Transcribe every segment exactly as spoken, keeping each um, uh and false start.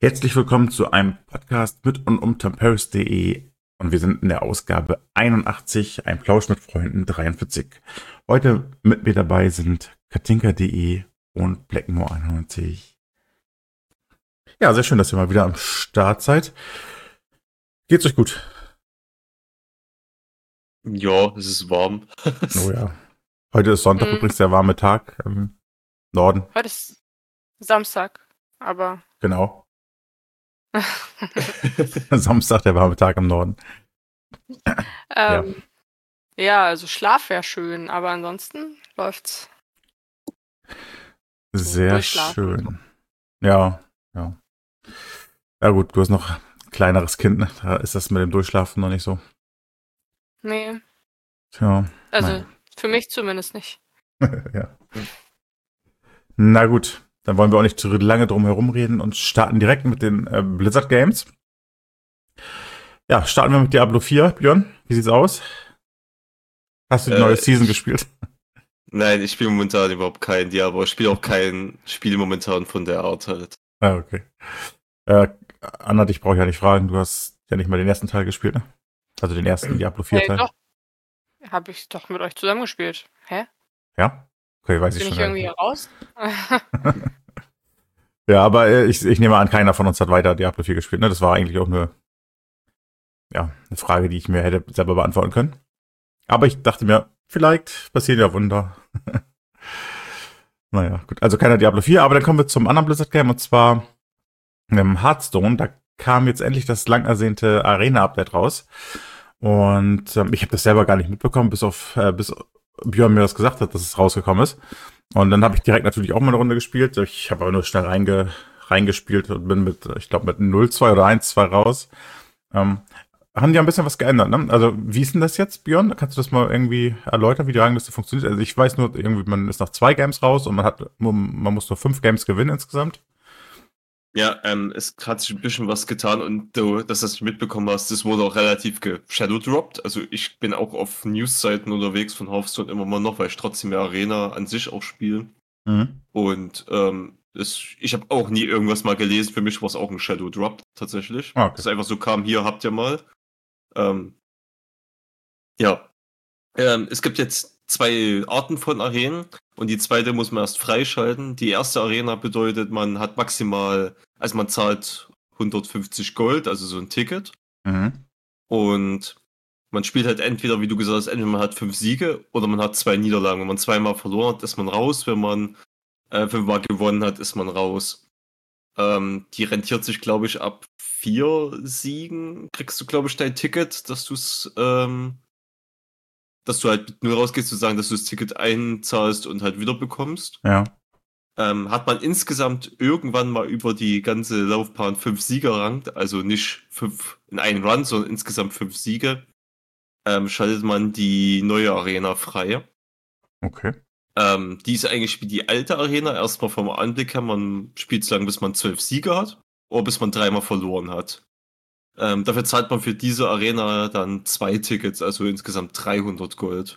Herzlich willkommen zu einem Podcast mit und um Temperis punkt de und wir sind in der Ausgabe einundachtzig, ein Plausch mit Freunden dreiundvierzig. Heute mit mir dabei sind Katinka punkt de und Blackmore einundneunzig. Ja, sehr schön, dass ihr mal wieder am Start seid. Geht's euch gut? Ja, es ist warm. Oh ja. Heute ist Sonntag, Mhm. übrigens der warme Tag im Norden. Heute ist Samstag, aber Genau. Samstag, der warme Tag im Norden. ähm, ja, also Schlaf wäre schön, aber ansonsten läuft's. Sehr durchschlafen. schön. Ja, ja. Ja gut, du hast noch ein kleineres Kind, ne? Da ist das mit dem Durchschlafen noch nicht so. Nee, Tja, also naja. für mich zumindest nicht. Ja. Na gut, dann wollen wir auch nicht zu lange drum herum reden und starten direkt mit den äh, Blizzard Games. Ja, starten wir mit Diablo vier. Björn, wie sieht's aus? Hast du die Äh, neue Season ich- gespielt? Nein, ich spiele momentan überhaupt kein Diablo. Ich spiele auch kein Spiel momentan von der Art halt. Ah, okay. Äh, Anna, dich brauche ich ja nicht fragen. Du hast ja nicht mal den ersten Teil gespielt, ne? Also den ersten Diablo vier Hey, Teil. doch. Habe ich doch mit euch zusammengespielt. Hä? Ja? Okay, weiß ich Bin ich schon. irgendwie Ja, hier raus? ja aber äh, ich, ich nehme an, keiner von uns hat weiter Diablo vier gespielt, ne? Das war eigentlich auch eine, ja, eine Frage, die ich mir hätte selber beantworten können. Aber ich dachte mir, vielleicht passieren ja Wunder. Naja, gut. Also keiner Diablo vier, aber dann kommen wir zum anderen Blizzard-Game und zwar ähm, Hearthstone. Da kam jetzt endlich das lang ersehnte Arena-Update raus. Und ähm, ich habe das selber gar nicht mitbekommen, bis auf äh, bis Björn mir das gesagt hat, dass es rausgekommen ist. Und dann habe ich direkt natürlich auch mal eine Runde gespielt. Ich habe aber nur schnell reinge, reingespielt und bin mit, ich glaube, mit null zwei oder eins zwei raus. Ähm, haben die ein bisschen was geändert, ne? Also, wie ist denn das jetzt, Björn? Kannst du das mal irgendwie erläutern, wie die Rangliste funktioniert? Also, ich weiß nur, irgendwie, man ist nach zwei Games raus und man hat, man muss nur fünf Games gewinnen insgesamt. Ja, ähm, es hat sich ein bisschen was getan und du, dass du das mitbekommen hast, das wurde auch relativ geshadowdropped. Also ich bin auch auf Newsseiten unterwegs von Hearthstone immer mal noch, weil ich trotzdem ja Arena an sich auch spiele. Mhm. Und ähm, das, ich habe auch nie irgendwas mal gelesen. Für mich war es auch ein Shadow Drop tatsächlich. Ah, okay. Das einfach so kam, hier habt ihr mal. Ähm, ja. Ähm, es gibt jetzt zwei Arten von Arenen und die zweite muss man erst freischalten. Die erste Arena bedeutet, man hat maximal, also man zahlt hundertfünfzig Gold, also so ein Ticket. Mhm. Und man spielt halt entweder, wie du gesagt hast, entweder man hat fünf Siege oder man hat zwei Niederlagen. Wenn man zweimal verloren hat, ist man raus. Wenn man äh, fünfmal gewonnen hat, ist man raus. Ähm, die rentiert sich, glaube ich, ab vier Siegen kriegst du, glaube ich, dein Ticket, dass du es, ähm, dass du halt nur rausgehst zu sagen, dass du das Ticket einzahlst und halt wieder bekommst. Ja. Ähm, hat man insgesamt irgendwann mal über die ganze Laufbahn fünf Siege errangt, also nicht fünf in einen Run, sondern insgesamt fünf Siege, ähm, schaltet man die neue Arena frei. Okay. Ähm, die ist eigentlich wie die alte Arena, erstmal vom Anblick her, man spielt so lange, bis man zwölf Siege hat oder bis man dreimal verloren hat. Ähm, dafür zahlt man für diese Arena dann zwei Tickets, also insgesamt dreihundert Gold.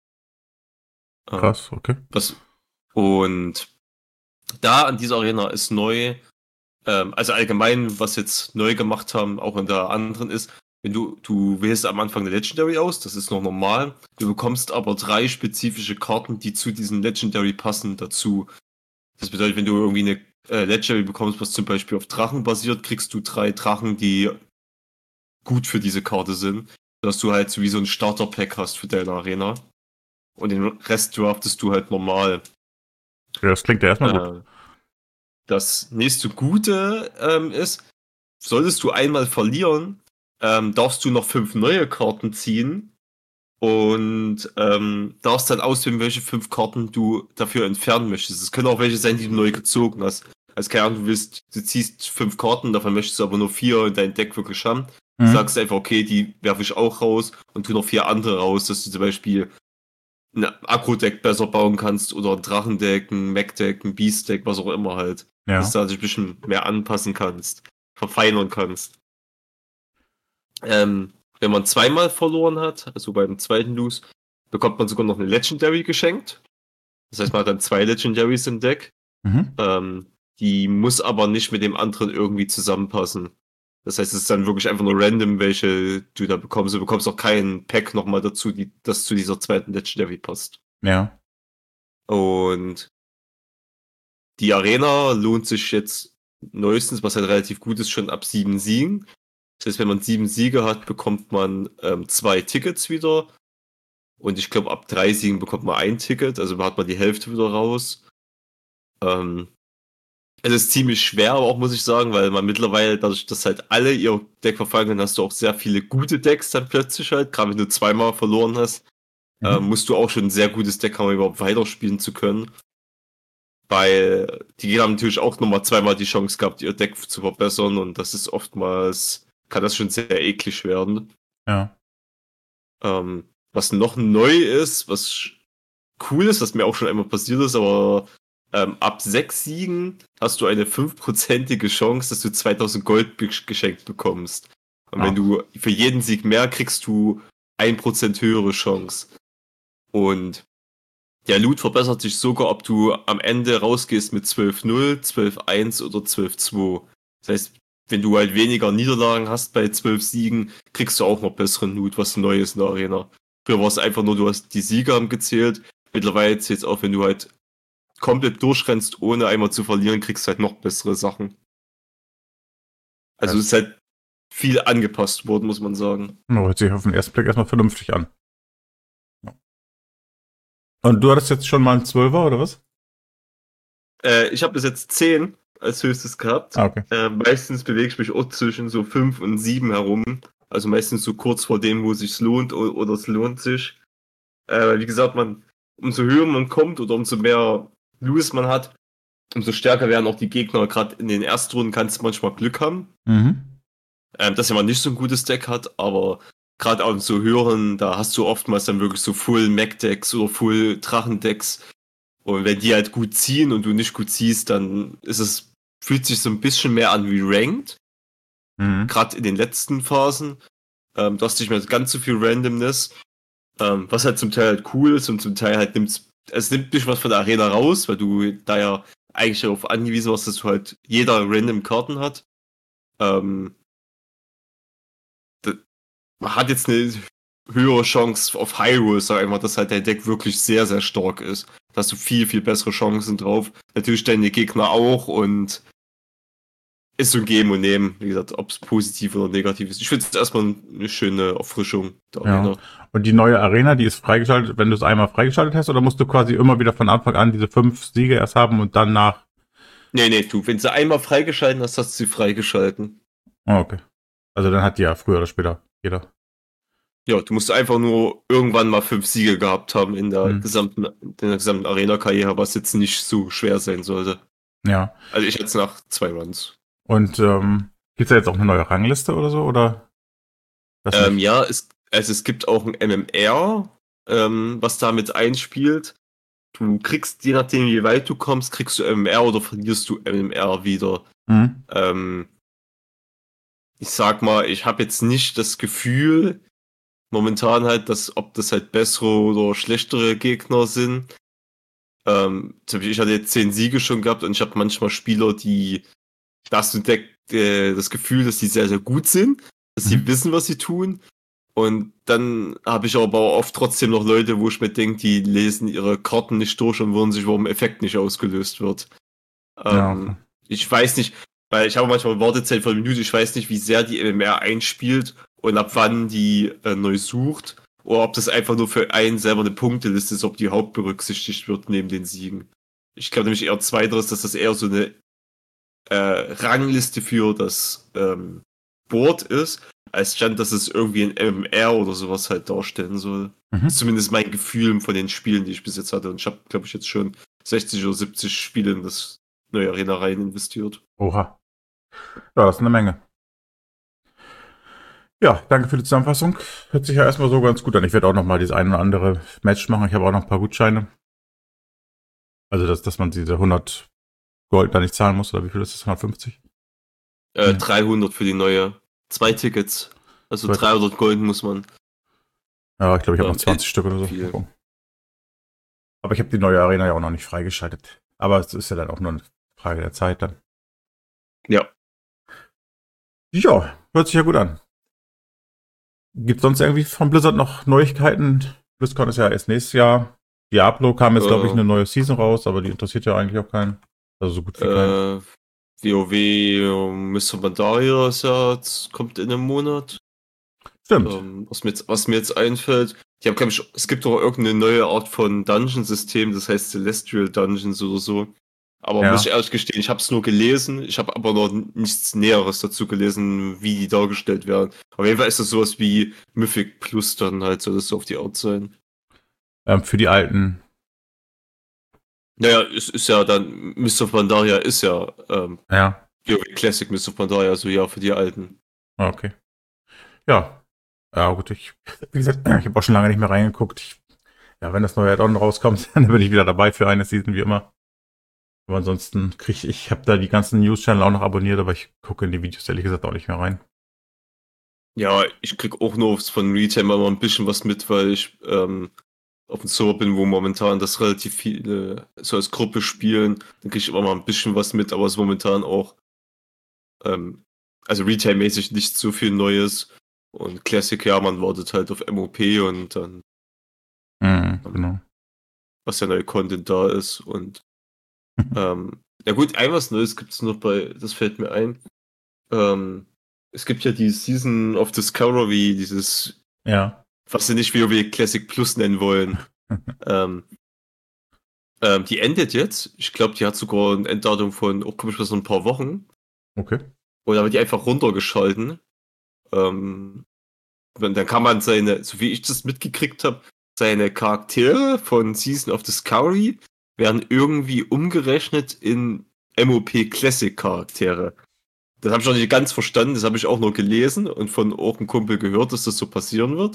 Ähm, Krass, okay. was, und da an dieser Arena ist neu, ähm, also allgemein, was jetzt neu gemacht haben, auch in der anderen ist, wenn du, du wählst am Anfang eine Legendary aus, das ist noch normal, du bekommst aber drei spezifische Karten, die zu diesem Legendary passen, dazu. Das bedeutet, wenn du irgendwie eine äh, Legendary bekommst, was zum Beispiel auf Drachen basiert, kriegst du drei Drachen, die gut für diese Karte sind, dass du halt so wie so ein Starter-Pack hast für deine Arena. Und den Rest draftest du halt normal. Ja, das klingt ja erstmal gut. Äh, das nächste Gute ähm, ist, solltest du einmal verlieren, ähm, darfst du noch fünf neue Karten ziehen und ähm, darfst dann auswählen, welche fünf Karten du dafür entfernen möchtest. Es können auch welche sein, die du neu gezogen hast. Also keine Ahnung, du willst, du ziehst fünf Karten, davon möchtest du aber nur vier in dein Deck wirklich haben. Mhm. Sagst einfach, okay, die werfe ich auch raus und tu noch vier andere raus, dass du zum Beispiel ein Agro-Deck besser bauen kannst oder ein Drachendeck, ein Mech-Deck, ein Beast-Deck, was auch immer halt. Ja. Dass du da dich ein bisschen mehr anpassen kannst, verfeinern kannst. Ähm, wenn man zweimal verloren hat, also beim zweiten Lose, bekommt man sogar noch eine Legendary geschenkt. Das heißt, man hat dann zwei Legendaries im Deck. Mhm. Ähm, die muss aber nicht mit dem anderen irgendwie zusammenpassen. Das heißt, es ist dann wirklich einfach nur random, welche du da bekommst. Du bekommst auch kein Pack nochmal dazu, die, das zu dieser zweiten Legendary passt. Ja. Und die Arena lohnt sich jetzt neuestens, was halt relativ gut ist, schon ab sieben Siegen. Das heißt, wenn man sieben Siege hat, bekommt man ähm, zwei Tickets wieder. Und ich glaube, ab drei Siegen bekommt man ein Ticket. Also hat man die Hälfte wieder raus. Ähm, es ist ziemlich schwer, aber auch muss ich sagen, weil man mittlerweile, dadurch, dass halt alle ihr Deck verfallen, dann hast du auch sehr viele gute Decks dann plötzlich halt. Gerade wenn du zweimal verloren hast, mhm. äh, musst du auch schon ein sehr gutes Deck haben, um überhaupt weiterspielen zu können. Weil die haben natürlich auch nochmal zweimal die Chance gehabt, ihr Deck zu verbessern und das ist oftmals, kann das schon sehr eklig werden. Ja. Ähm, was noch neu ist, was cool ist, was mir auch schon einmal passiert ist, aber ähm, ab sechs Siegen hast du eine fünfprozentige Chance, dass du zweitausend Gold geschenkt bekommst. Und ah. wenn du für jeden Sieg mehr kriegst du ein Prozent höhere Chance. Und der Loot verbessert sich sogar, ob du am Ende rausgehst mit zwölf null, zwölf eins oder zwölf zwei. Das heißt, wenn du halt weniger Niederlagen hast bei zwölf Siegen, kriegst du auch noch besseren Loot, was neu ist in der Arena. Früher war es einfach nur, du hast die Siege haben gezählt. Mittlerweile zählt es auch, wenn du halt komplett durchrennst, ohne einmal zu verlieren, kriegst du halt noch bessere Sachen. Also ja. Es ist halt viel angepasst worden, muss man sagen. Oh, hört sich auf den ersten Blick erstmal vernünftig an. Und du hattest jetzt schon mal einen Zwölfer, oder was? Äh, ich habe bis jetzt zehn als höchstes gehabt. Ah, okay. Äh, meistens bewege ich mich auch zwischen so fünf und sieben herum. Also meistens so kurz vor dem, wo es sich lohnt oder, oder es lohnt sich. Äh, wie gesagt, man, umso höher man kommt oder umso mehr Loot man hat, umso stärker werden auch die Gegner. Gerade in den Erstrunden kannst du manchmal Glück haben. Mhm. Ähm, dass man nicht so ein gutes Deck hat, aber gerade auf so höheren, da hast du oftmals dann wirklich so Full Mech-Decks oder Full Drachendecks. Und wenn die halt gut ziehen und du nicht gut ziehst, dann ist es, fühlt sich so ein bisschen mehr an wie Ranked. Mhm. Gerade in den letzten Phasen. Ähm, du hast nicht mehr ganz so viel Randomness. Ähm, was halt zum Teil halt cool ist und zum Teil halt nimmt es nimmt dich was von der Arena raus, weil du da ja eigentlich darauf angewiesen warst, dass du halt jeder random Karten hat. Ähm, man hat jetzt eine höhere Chance auf Hyrule, sag einfach, dass halt dein Deck wirklich sehr, sehr stark ist. Da hast du viel, viel bessere Chancen drauf. Natürlich deine Gegner auch und ist so ein Geben und Nehmen, wie gesagt, ob es positiv oder negativ ist. Ich finde es erstmal eine schöne Erfrischung der ja. Arena. Und die neue Arena, die ist freigeschaltet, wenn du es einmal freigeschaltet hast, oder musst du quasi immer wieder von Anfang an diese fünf Siege erst haben und dann nach? Nee, nee, du, wenn sie einmal freigeschalten hast, hast du sie freigeschalten. Oh, okay. Also dann hat die ja früher oder später jeder. Ja, du musst einfach nur irgendwann mal fünf Siege gehabt haben in der hm. gesamten, in der gesamten Arena-Karriere, was jetzt nicht so schwer sein sollte. Ja. Also ich jetzt nach zwei Runs. Und ähm, gibt es da jetzt auch eine neue Rangliste oder so? Oder? Ähm, ja, es, also es gibt auch ein M M R, ähm, was damit einspielt. Du kriegst, je nachdem wie weit du kommst, kriegst du M M R oder verlierst du M M R wieder. Mhm. Ähm, ich sag mal, ich habe jetzt nicht das Gefühl, momentan halt, dass ob das halt bessere oder schlechtere Gegner sind. Ähm, zum Beispiel, ich hatte jetzt zehn Siege schon gehabt und ich habe manchmal Spieler, die da hast du Deck, äh, das Gefühl, dass die sehr, sehr gut sind, dass sie Mhm. wissen, was sie tun. Und dann habe ich aber oft trotzdem noch Leute, wo ich mir denke, die lesen ihre Karten nicht durch und wundern sich, warum Effekt nicht ausgelöst wird. Ähm, Ja, okay. Ich weiß nicht, weil ich habe manchmal Wartezeit von einer Minute, ich weiß nicht, wie sehr die M M R einspielt und ab wann die äh, neu sucht. Oder ob das einfach nur für einen selber eine Punkteliste ist, ob die Haupt berücksichtigt wird neben den Siegen. Ich glaube nämlich eher zweiteres, dass das eher so eine äh, Rangliste für das ähm, Board ist, als stand, dass es irgendwie ein M M R oder sowas halt darstellen soll. Mhm. Das ist zumindest mein Gefühl von den Spielen, die ich bis jetzt hatte. Und ich habe, glaube ich, jetzt schon sechzig oder siebzig Spiele in das neue Arena rein investiert. Oha. Ja, das ist eine Menge. Ja, danke für die Zusammenfassung. Hört sich ja erstmal so ganz gut an. Ich werde auch noch mal dieses ein oder andere Match machen. Ich habe auch noch ein paar Gutscheine. Also, dass, dass man diese hundert Gold da nicht zahlen muss, oder wie viel ist das? hundertfünfzig? Äh, Ja. dreihundert für die neue. Zwei Tickets. Also Zwei- dreihundert Gold muss man. Ja, ich glaube, ich habe Ja, noch zwanzig Stück oder so. viel. Mal gucken. Aber ich habe die neue Arena ja auch noch nicht freigeschaltet. Aber es ist ja dann auch nur ein Frage der Zeit dann. Ja. Ja, hört sich ja gut an. Gibt sonst irgendwie von Blizzard noch Neuigkeiten? BlizzCon ist ja erst nächstes Jahr. Diablo kam jetzt, glaube ich, Äh. eine neue Season raus, aber die interessiert ja eigentlich auch keinen. Also so gut wie keinen. Äh, WoW Mister Pandaria ist ja, jetzt kommt in einem Monat. Stimmt. Ähm, was, mir jetzt, was mir jetzt einfällt, ich habe, glaube ich, es gibt doch irgendeine neue Art von Dungeon-System, das heißt Celestial Dungeons oder so. Aber Ja. muss ich ehrlich gestehen, ich habe es nur gelesen, ich habe aber noch nichts Näheres dazu gelesen, wie die dargestellt werden. Auf jeden Fall ist das sowas wie Mythic Plus dann halt, soll das so auf die Art sein. Ähm, für die alten. Naja, es ist ja dann, Mister Pandaria ist ja ähm, Ja. WoW Classic Mister Pandaria, so ja, für die alten. Ah, okay. Ja. Ja, gut, ich, wie gesagt, ich habe auch schon lange nicht mehr reingeguckt. Ich, ja, wenn das neue Add-on rauskommt, dann bin ich wieder dabei für eine Season, wie immer. Aber ansonsten kriege ich, ich habe da die ganzen News-Channel auch noch abonniert, aber ich gucke in die Videos ehrlich gesagt auch nicht mehr rein. Ja, ich krieg auch nur von Retail mal ein bisschen was mit, weil ich ähm, auf dem Server bin, wo momentan das relativ viele so als Gruppe spielen. Dann kriege ich immer mal ein bisschen was mit, aber es ist momentan auch ähm, also Retail-mäßig nicht so viel Neues. Und Classic, ja, man wartet halt auf M O P und dann, Mhm, genau. was der neue Content da ist. Und ähm, ja gut, ein was Neues gibt es noch bei, das fällt mir ein. Ähm, es gibt ja die Season of Discovery, dieses, Ja. was sie nicht WoW Classic Plus nennen wollen. ähm, ähm, die endet jetzt. Ich glaube, die hat sogar ein Enddatum von, oh, komme ich was, ein paar Wochen. Okay. Oder wird die einfach runtergeschalten. Ähm, und dann kann man seine, so wie ich das mitgekriegt habe, seine Charaktere von Season of Discovery werden irgendwie umgerechnet in M O P Classic Charaktere. Das habe ich noch nicht ganz verstanden, das habe ich auch nur gelesen und von auch einem Kumpel gehört, dass das so passieren wird.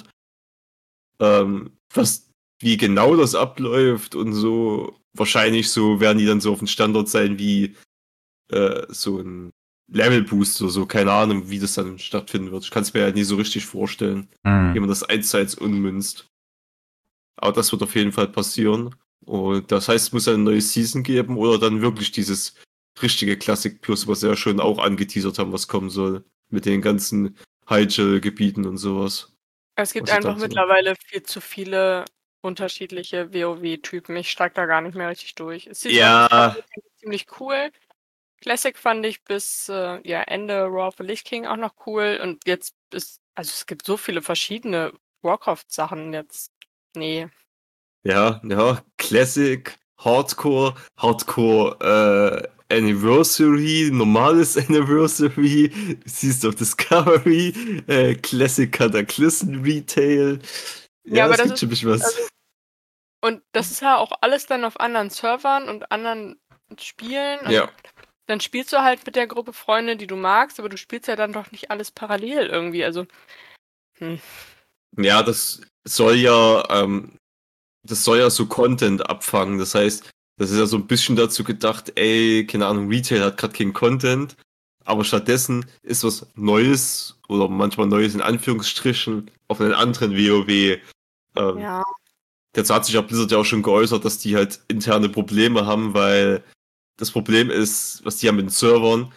Ähm, was, wie genau das abläuft und so, wahrscheinlich so werden die dann so auf dem Standort sein wie äh, so ein Level-Boost oder so, keine Ahnung, wie das dann stattfinden wird. Ich kann es mir halt nie so richtig vorstellen, Mhm. wie man das eins zu eins unmünzt. Aber das wird auf jeden Fall passieren. Und das heißt, es muss eine neue Season geben oder dann wirklich dieses richtige Classic Plus, was sie ja schon auch angeteasert haben, was kommen soll. Mit den ganzen Hyjal-Gebieten und sowas. Es gibt Was sie einfach dann so- mittlerweile viel zu viele unterschiedliche WoW-Typen. Ich steig da gar nicht mehr richtig durch. Es sieht Ja. ziemlich cool. Classic fand ich bis äh, ja, Ende Raw of the Lich King auch noch cool. Und jetzt ist, also es gibt so viele verschiedene Warcraft-Sachen jetzt. Nee. Ja, ja, Classic, Hardcore, Hardcore äh, Anniversary, normales Anniversary, Season of Discovery, äh, Classic Cataclysm Retail. Ja, Ja, aber es das gibt ist- schon ein bisschen was. also- Und das ist ja auch alles dann auf anderen Servern und anderen Spielen. Und ja, dann spielst du halt mit der Gruppe Freunde, die du magst, aber du spielst ja dann doch nicht alles parallel irgendwie. Also, hm. ja, das soll ja, ähm, das soll ja so Content abfangen. Das heißt, das ist ja so ein bisschen dazu gedacht, ey, keine Ahnung, Retail hat gerade keinen Content, aber stattdessen ist was Neues oder manchmal Neues in Anführungsstrichen auf einen anderen WoW. Ähm, ja. Dazu hat sich ja Blizzard ja auch schon geäußert, dass die halt interne Probleme haben, weil das Problem ist, was die haben mit den Servern,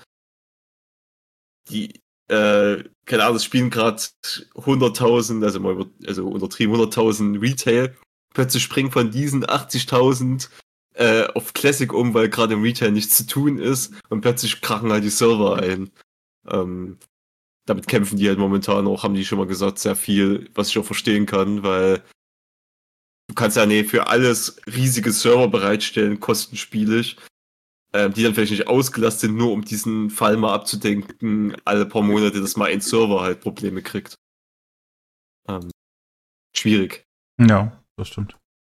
die, äh, keine Ahnung, es spielen gerade hunderttausend, also mal über, also untertrieben hunderttausend Retail, plötzlich springen von diesen achtzigtausend äh, auf Classic um, weil gerade im Retail nichts zu tun ist und plötzlich krachen halt die Server ein. Ähm, damit kämpfen die halt momentan auch, haben die schon mal gesagt, sehr viel, was ich auch verstehen kann, weil du kannst ja nee, für alles riesige Server bereitstellen, kostenspielig, ähm, die dann vielleicht nicht ausgelastet sind, nur um diesen Fall mal abzudenken, alle paar Monate, dass mal ein Server halt Probleme kriegt. Ähm, schwierig. Ja, das stimmt.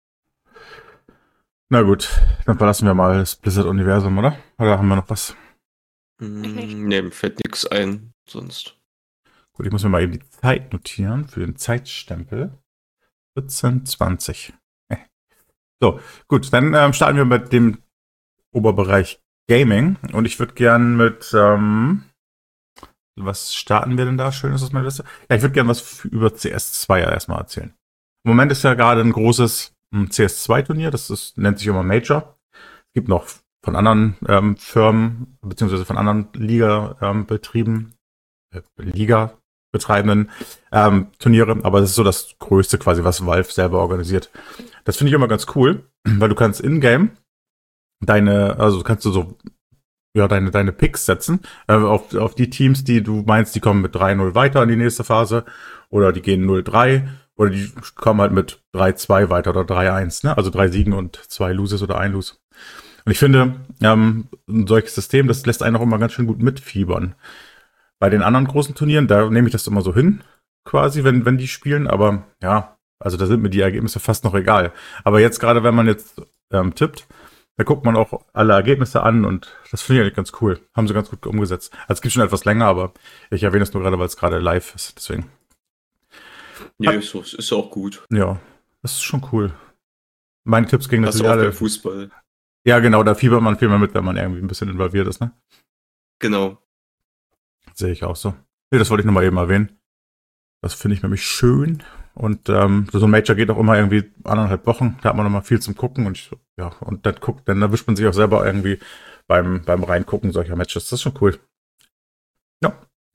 Na gut, dann verlassen wir mal das Blizzard-Universum, oder? Oder haben wir noch was? Hm, nee, mir fällt nichts ein, sonst. Gut, ich muss mir mal eben die Zeit notieren für den Zeitstempel. vierzehn zwanzig. So, gut, dann ähm, starten wir mit dem Oberbereich Gaming. Und ich würde gern mit, ähm, was starten wir denn da? Schön ist das meine Liste. Ja, ich würde gern was für, über C S zwei erstmal erzählen. Im Moment ist ja gerade ein großes um, C S zwei Turnier, das ist, nennt sich immer Major. Es gibt noch von anderen ähm, Firmen, beziehungsweise von anderen Liga-Betrieben, äh, Liga-Betreibenden ähm, Turniere, aber das ist so das Größte quasi, was Valve selber organisiert. Das finde ich immer ganz cool, weil du kannst in-game deine, also kannst du so ja, deine, deine Picks setzen, äh, auf, auf die Teams, die du meinst, die kommen mit drei null weiter in die nächste Phase, oder die gehen null drei, oder die kommen halt mit drei zwei weiter, oder drei eins, ne? Also drei Siegen und zwei Loses oder ein Lose. Und ich finde, ähm, ein solches System, das lässt einen auch immer ganz schön gut mitfiebern. Bei den anderen großen Turnieren, da nehme ich das immer so hin, quasi, wenn, wenn die spielen, aber ja, also da sind mir die Ergebnisse fast noch egal. Aber jetzt gerade, wenn man jetzt ähm, tippt, da guckt man auch alle Ergebnisse an und das finde ich eigentlich ganz cool. Haben sie ganz gut umgesetzt. Also es gibt schon etwas länger, aber ich erwähne es nur gerade, weil es gerade live ist. Deswegen. Ja, ist, so, ist auch gut. Ja, das ist schon cool. Meine Tipps gingen Das ist natürlich auch alle. beim Fußball. Ja, genau, da fiebert man viel mehr mit, wenn man irgendwie ein bisschen involviert ist, ne? Genau. Sehe ich auch so. Nee, das wollte ich nur mal eben erwähnen. Das finde ich nämlich schön. Und ähm, so ein Major geht auch immer irgendwie anderthalb Wochen. Da hat man noch mal viel zum Gucken. Und ich, ja, und dann guckt, dann erwischt man sich auch selber irgendwie beim, beim Reingucken solcher Matches. Das ist schon cool. Ja.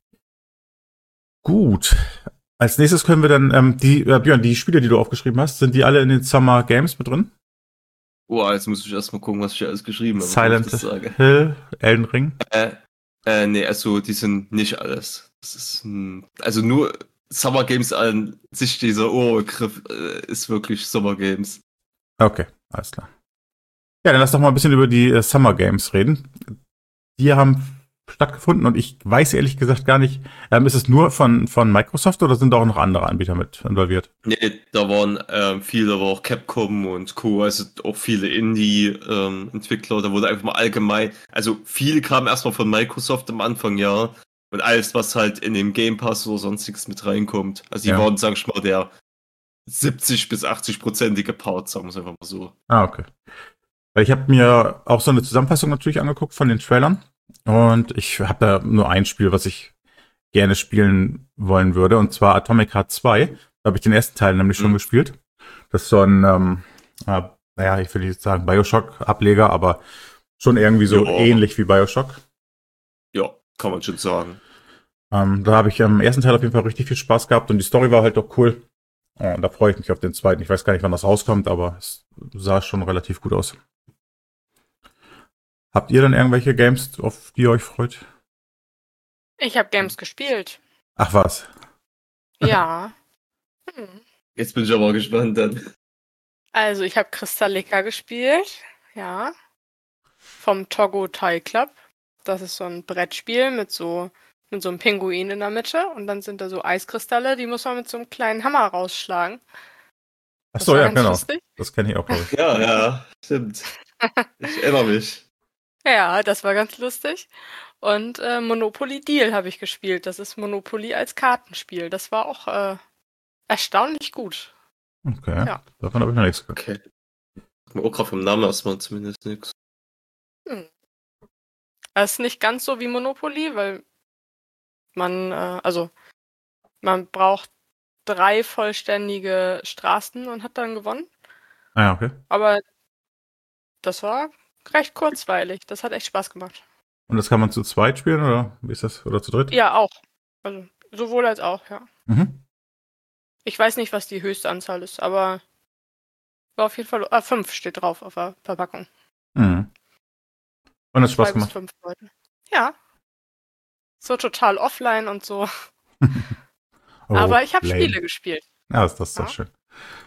Gut. Als nächstes können wir dann, ähm, die, äh, Björn, die Spiele, die du aufgeschrieben hast, sind die alle in den Summer Games mit drin? Oh, jetzt muss ich erstmal gucken, was ich hier alles geschrieben habe. Silent bevor ich das sage. Hill, Elden Ring? Äh, äh, nee, also die sind nicht alles. Das ist ein, also nur Summer Games an sich, dieser Ohrgriff äh, ist wirklich Summer Games. Okay, alles klar. Ja, dann lass doch mal ein bisschen über die äh, Summer Games reden. Die haben stattgefunden und ich weiß ehrlich gesagt gar nicht, ähm, ist es nur von, von Microsoft oder sind da auch noch andere Anbieter mit involviert? Nee, da waren ähm, viele, aber auch Capcom und Co., also auch viele Indie-Entwickler, ähm, da wurde einfach mal allgemein, also viele kamen erstmal von Microsoft am Anfang, ja, und alles, was halt in dem Game Pass oder sonstiges mit reinkommt. Also die Ja. waren, sag ich mal, der siebzig bis achtzig-prozentige Part, sagen wir es einfach mal so. Ah, okay. Weil ich habe mir auch so eine Zusammenfassung natürlich angeguckt von den Trailern und ich habe da nur ein Spiel, was ich gerne spielen wollen würde, und zwar Atomic Heart zwei. Da habe ich den ersten Teil nämlich schon Mhm. gespielt. Das ist so ein, ähm, äh, naja, ich will nicht sagen Bioshock-Ableger, aber schon irgendwie so Ja. ähnlich wie Bioshock. Ja, kann man schon sagen. Ähm, da habe ich am ersten Teil auf jeden Fall richtig viel Spaß gehabt und die Story war halt doch cool. Und da freue ich mich auf den zweiten. Ich weiß gar nicht, wann das rauskommt, aber es sah schon relativ gut aus. Habt ihr dann irgendwelche Games, auf die ihr euch freut? Ich habe Games gespielt. Ach was. Ja. Hm. Jetzt bin ich aber gespannt dann. Also ich habe Crystallica gespielt. Ja. Vom Togo Thai Club. Das ist so ein Brettspiel mit so mit so einem Pinguin in der Mitte und dann sind da so Eiskristalle, die muss man mit so einem kleinen Hammer rausschlagen. Ach Das so, war ja, ganz genau. lustig. Das kenne ich auch, glaube ich. Ja, ja, stimmt. Ich erinnere mich. Ja, das war ganz lustig. Und äh, Monopoly Deal habe ich gespielt. Das ist Monopoly als Kartenspiel. Das war auch äh, erstaunlich gut. Okay, Ja. davon habe ich noch nichts gehört. Okay. Mir auch gerade vom Namen erstmal zumindest nichts. Hm. Das ist nicht ganz so wie Monopoly, weil man, äh, also man braucht drei vollständige Straßen und hat dann gewonnen. Ah ja, okay. Aber das war recht kurzweilig. Das hat echt Spaß gemacht. Und das kann man zu zweit spielen, oder wie ist das? Oder zu dritt? Ja, auch. Also sowohl als auch, ja. Mhm. Ich weiß nicht, was die höchste Anzahl ist, aber war auf jeden Fall, ah, fünf steht drauf auf der Verpackung. Mhm. Und hat Spaß Zwei bis gemacht. fünf Leute. Ja. So total offline und so. Oh, Aber ich habe lame. Spiele gespielt. Ja, das, das ist doch Ja. schön.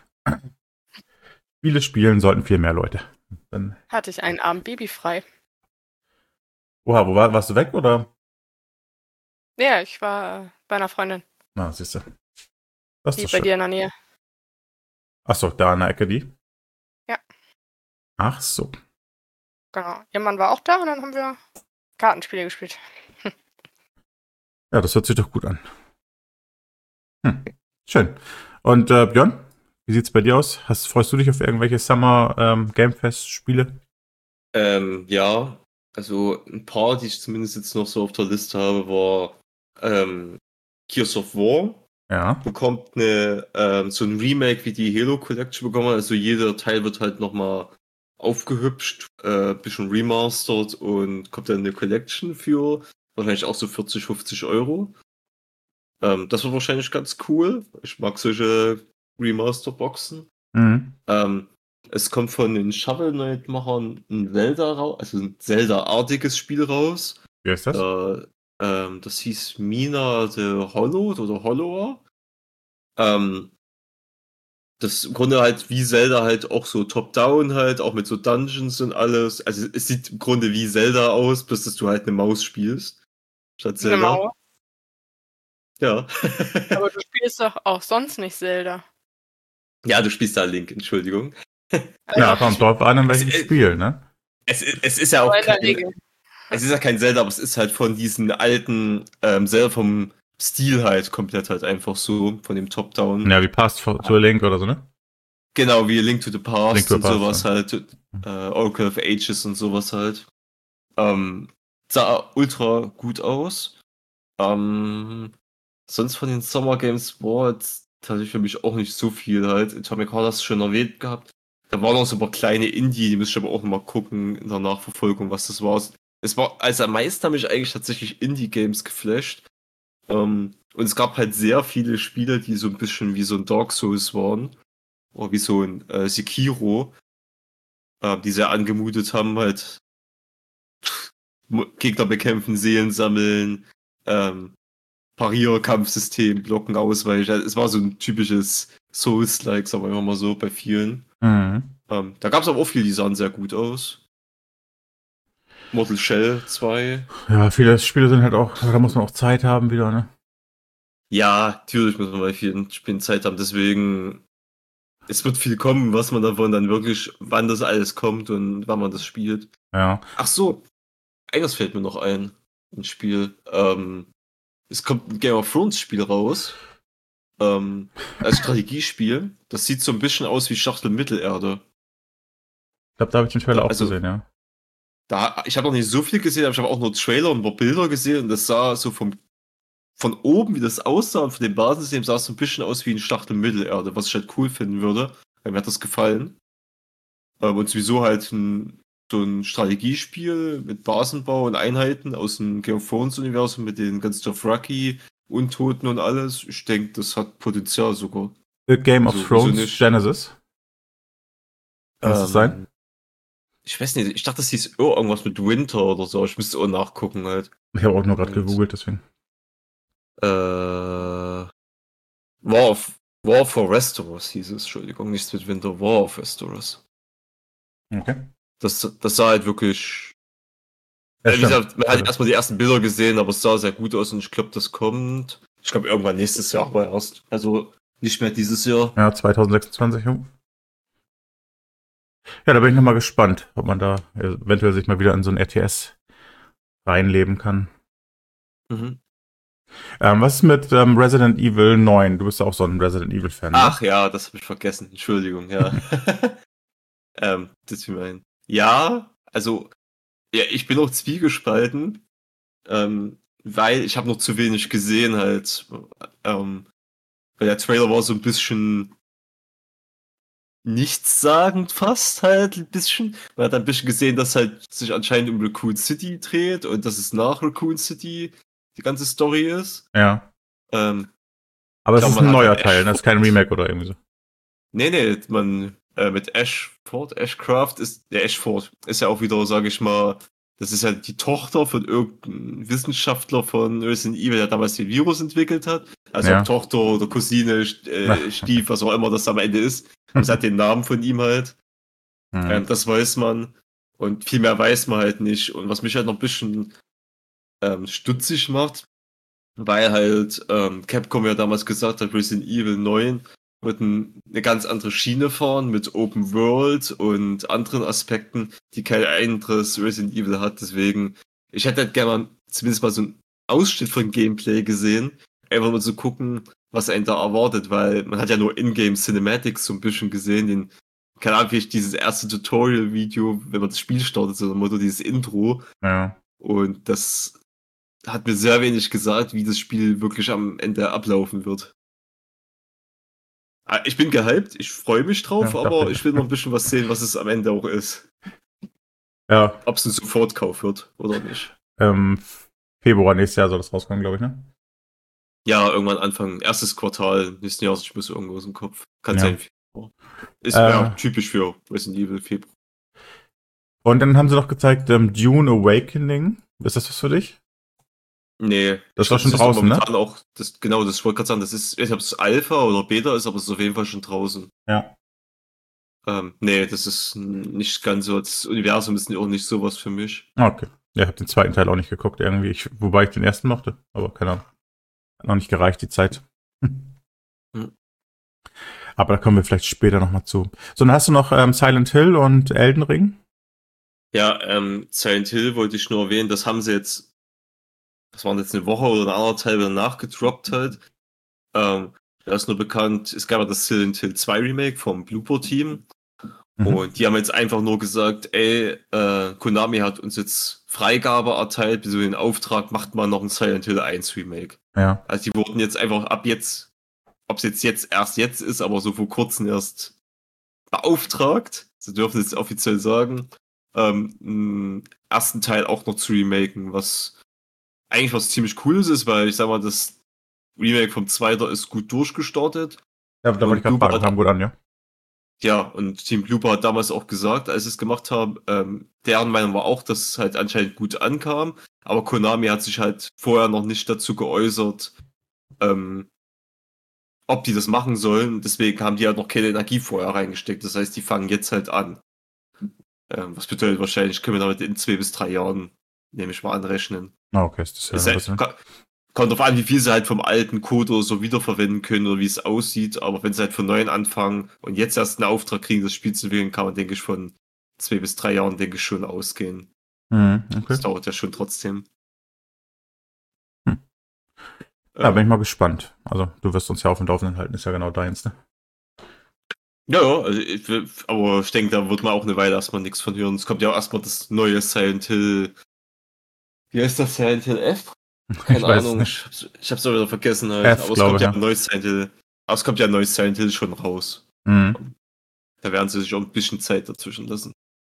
Spiele spielen sollten viel mehr Leute. Dann, Hatte ich einen Abend babyfrei. oha, wo war, warst du weg, oder? Ja, ich war äh, bei einer Freundin, Na, siehst du. Das die ist bei doch dir schön. in der Nähe. Ach so, da in der Ecke die? Ja. Ach so. Genau. Ihr Mann war auch da und dann haben wir Kartenspiele gespielt. Ja, das hört sich doch gut an. Hm. Schön. Und äh, Björn, wie sieht's bei dir aus? Hast, freust du dich auf irgendwelche Summer ähm, Game Fest Spiele? Ähm, ja, also ein paar, die ich zumindest jetzt noch so auf der Liste habe, war ähm, Gears of War. Ja. Bekommt eine, ähm, so ein Remake wie die Halo Collection bekommen. Also jeder Teil wird halt nochmal aufgehübscht, äh, bisschen remastered und kommt dann eine Collection für wahrscheinlich auch so vierzig, fünfzig Euro. Ähm, das war wahrscheinlich ganz cool. Ich mag solche Remaster-Boxen. Mhm. Ähm, es kommt von den Shovel Knight-Machern ein Zelda raus, also ein Zelda-artiges Spiel raus. Wie heißt das? Äh, ähm, das hieß Mina the Hollowed oder Hollower. Ähm, das ist im Grunde halt wie Zelda halt auch so Top-Down halt, auch mit so Dungeons und alles. Also es sieht im Grunde wie Zelda aus, bis dass du halt eine Maus spielst. Statt Eine Zelda. Maus. Ja. Aber du spielst doch auch sonst nicht Zelda. Ja, du spielst da Link, Entschuldigung. Ja, kommt drauf an, in Es, welchem äh, Spiel, ne? es, es ist ja Aber auch in der kein, Regel. es ist ja kein Zelda, aber es ist halt von diesen alten, ähm, Zelda vom Stil halt komplett halt einfach so, von dem Top-Down. Ja, wie Past to a Link oder so, ne? Genau, wie Link to the Past Link to the und Past, sowas ja. halt, äh, Oracle of Ages und sowas halt. Ähm, sah ultra gut aus. Ähm, sonst von den Summer Games war jetzt tatsächlich für mich auch nicht so viel halt. Atomic Heart hast du schon erwähnt gehabt. Da waren noch so ein paar kleine Indie, die müsste ich aber auch noch mal gucken in der Nachverfolgung, was das war. Es war, also am meisten haben mich eigentlich tatsächlich Indie-Games geflasht. Ähm, und es gab halt sehr viele Spiele, die so ein bisschen wie so ein Dark Souls waren. Oder wie so ein äh, Sekiro, äh, die sehr angemutet haben, halt Mo- Gegner bekämpfen, Seelen sammeln, ähm, Parierkampfsystem, Blocken, Ausweichen. Also es war so ein typisches Souls-like, sagen wir mal so, bei vielen. Mhm. Ähm, da gab es aber auch viele, die sahen sehr gut aus. Mortal Shell zwei. Ja, viele Spiele sind halt auch, da muss man auch Zeit haben wieder, ne? Ja, natürlich muss man bei vielen Spielen Zeit haben, deswegen es wird viel kommen, was man davon dann wirklich, wann das alles kommt und wann man das spielt. Ja. Ach so, eines fällt mir noch ein, ein Spiel. Ähm, es kommt ein Game of Thrones Spiel raus. Ähm, als Strategiespiel. Das sieht so ein bisschen aus wie Schachtel Mittelerde. Ich glaube, da habe ich den Trailer Da, auch also, gesehen, ja. da, ich habe noch nicht so viel gesehen, aber ich habe auch nur Trailer und ein paar Bilder gesehen und das sah so vom, von oben, wie das aussah und von dem Basissystem sah es so ein bisschen aus wie ein Schachtel Mittelerde, was ich halt cool finden würde. Weil mir hat das gefallen. Ähm, und sowieso halt ein, so ein Strategiespiel mit Basenbau und Einheiten aus dem Game of Thrones Universum mit den ganzen Dothraki, Untoten und alles. Ich denke, das hat Potenzial sogar. The Game of Also, wieso Thrones nicht? Genesis. Kann das das sein? Ähm, ich weiß nicht, ich dachte, das hieß oh, irgendwas mit Winter oder so. Ich müsste auch nachgucken halt. Ich habe auch nur gerade Und, gegoogelt, deswegen. Äh, War of, War for Westeros hieß es, Entschuldigung, nichts mit Winter, War of Westeros. Okay. Das, das sah halt wirklich. Ja, Äh, wie stimmt. gesagt, man hat erstmal die ersten Bilder gesehen, aber es sah sehr gut aus und ich glaube, das kommt. Ich glaube, irgendwann nächstes Jahr aber erst. Also nicht mehr dieses Jahr. Ja, zwanzig sechsundzwanzig. Ja, da bin ich nochmal gespannt, ob man da eventuell sich mal wieder in so ein R T S reinleben kann. Mhm. Ähm, was ist mit ähm, Resident Evil neun? Du bist ja auch so ein Resident Evil Fan, ne? Ach ja, das habe ich vergessen. Entschuldigung, ja. ähm, das ist mein. Ja, also, ja, ich bin auch zwiegespalten, ähm, weil ich habe noch zu wenig gesehen halt. Ähm, weil der Trailer war so ein bisschen nichtssagend fast halt ein bisschen. Man hat ein bisschen gesehen, dass halt sich anscheinend um Raccoon City dreht und dass es nach Raccoon City die ganze Story ist. Ja. Ähm, Aber es ja, ist man ein hat neuer halt Teil, ne? Das ist kein Remake oder irgendwie so. Nee, nee, man äh, mit Ashford, Ashcraft ist, der Ashford ist ja auch wieder, sage ich mal, das ist ja die Tochter von irgendeinem Wissenschaftler von Resident Evil, der damals den Virus entwickelt hat. Also Ja. ob Tochter oder Cousine, äh, Stief, was auch immer das am Ende ist. Das hat den Namen von ihm halt. Mhm. Ähm, das weiß man. Und viel mehr weiß man halt nicht. Und was mich halt noch ein bisschen ähm, stutzig macht, weil halt ähm, Capcom ja damals gesagt hat, Resident Evil neun wird ein, eine ganz andere Schiene fahren mit Open World und anderen Aspekten, die kein anderes Resident Evil hat. Deswegen, ich hätte halt gerne mal zumindest mal so einen Ausschnitt von Gameplay gesehen, einfach mal zu gucken, was einen da erwartet, weil man hat ja nur Ingame Cinematics so ein bisschen gesehen, den, keine Ahnung, vielleicht dieses erste Tutorial-Video, wenn man das Spiel startet, so ein Motto, dieses Intro. Ja. Und das hat mir sehr wenig gesagt, wie das Spiel wirklich am Ende ablaufen wird. Ich bin gehypt, ich freue mich drauf, Ja, aber dachte ich. ich will noch ein bisschen was sehen, was es am Ende auch ist. Ja, ob es ein Sofortkauf wird oder nicht. ähm, Februar nächstes Jahr soll das rauskommen, glaube ich, ne? Ja, irgendwann Anfang, erstes Quartal nächsten Jahres, ich muss irgendwo aus dem Kopf. Kann Ja. sein, Februar. Ist Äh, ja typisch für Resident Evil Februar. Und dann haben sie noch gezeigt, ähm, Dune Awakening. Ist das was für dich? Nee, Das ich war glaube, schon das ist draußen, ne? momentan auch, das, genau, das wollte ich gerade sagen, das ist, ich weiß nicht, ob es Alpha oder Beta ist, aber es ist auf jeden Fall schon draußen. Ja. Ähm, nee, das ist nicht ganz so, das Universum ist auch nicht sowas für mich. Okay. Ja, ich habe den zweiten Teil auch nicht geguckt, irgendwie. Ich, wobei ich den ersten mochte, aber keine Ahnung. Hat noch nicht gereicht, die Zeit. Hm. Aber da kommen wir vielleicht später nochmal zu. So, dann hast du noch ähm, Silent Hill und Elden Ring. Ja, ähm, Silent Hill wollte ich nur erwähnen, das haben sie jetzt, das waren jetzt eine Woche oder eine anderthalb danach gedroppt halt. Ähm, da ist nur bekannt, es gab ja das Silent Hill zwei Remake vom Blooper Team. Mhm. Und die haben jetzt einfach nur gesagt, ey, äh, Konami hat uns jetzt Freigabe erteilt, so den Auftrag, macht mal noch ein Silent Hill eins Remake. Ja. Also die wurden jetzt einfach ab jetzt, ob es jetzt, jetzt erst jetzt ist, aber so vor kurzem erst beauftragt, sie dürfen es offiziell sagen, ähm, einen ersten Teil auch noch zu remaken, was eigentlich was ziemlich Cooles ist, weil ich sag mal, das Remake vom Zweiter ist gut durchgestartet. Ja, da wollte ich gerade Blooper fragen, kam gut an, ja. Ja, und Team Blooper hat damals auch gesagt, als sie es gemacht haben, ähm, deren Meinung war auch, dass es halt anscheinend gut ankam, aber Konami hat sich halt vorher noch nicht dazu geäußert, ähm, ob die das machen sollen. Deswegen haben die halt noch keine Energie vorher reingesteckt. Das heißt, die fangen jetzt halt an. Ähm, was bedeutet wahrscheinlich, können wir damit in zwei bis drei Jahren, nehme ich mal an, rechnen. Ah, okay, ist das ja Ist ein halt, bisschen. ka- kommt drauf an, wie viel sie halt vom alten Code oder so wiederverwenden können oder wie es aussieht. Aber wenn sie halt von neuem anfangen und jetzt erst einen Auftrag kriegen, das Spiel zu entwickeln, kann man, denke ich, von zwei bis drei Jahren, denke ich, schon ausgehen. Mhm, okay. Das dauert ja schon trotzdem. Hm. Ja, bin ich Ähm, mal gespannt. Also, du wirst uns ja auf dem Laufenden halten, ist ja genau deins, ne? ja, ja, also ich, will- aber ich denke, da wird man auch eine Weile erstmal nichts von hören. Es kommt ja auch erstmal das neue Silent Hill. Wie heißt das Silent Hill F? Keine Ich weiß es Ahnung, nicht. ich hab's, ich hab's auch wieder vergessen halt. F, Aber es glaube kommt ich, ja ja. ein neues Silent Hill. Aber es kommt ja ein neues Silent Hill schon raus. Mhm. Da werden sie sich auch ein bisschen Zeit dazwischen lassen.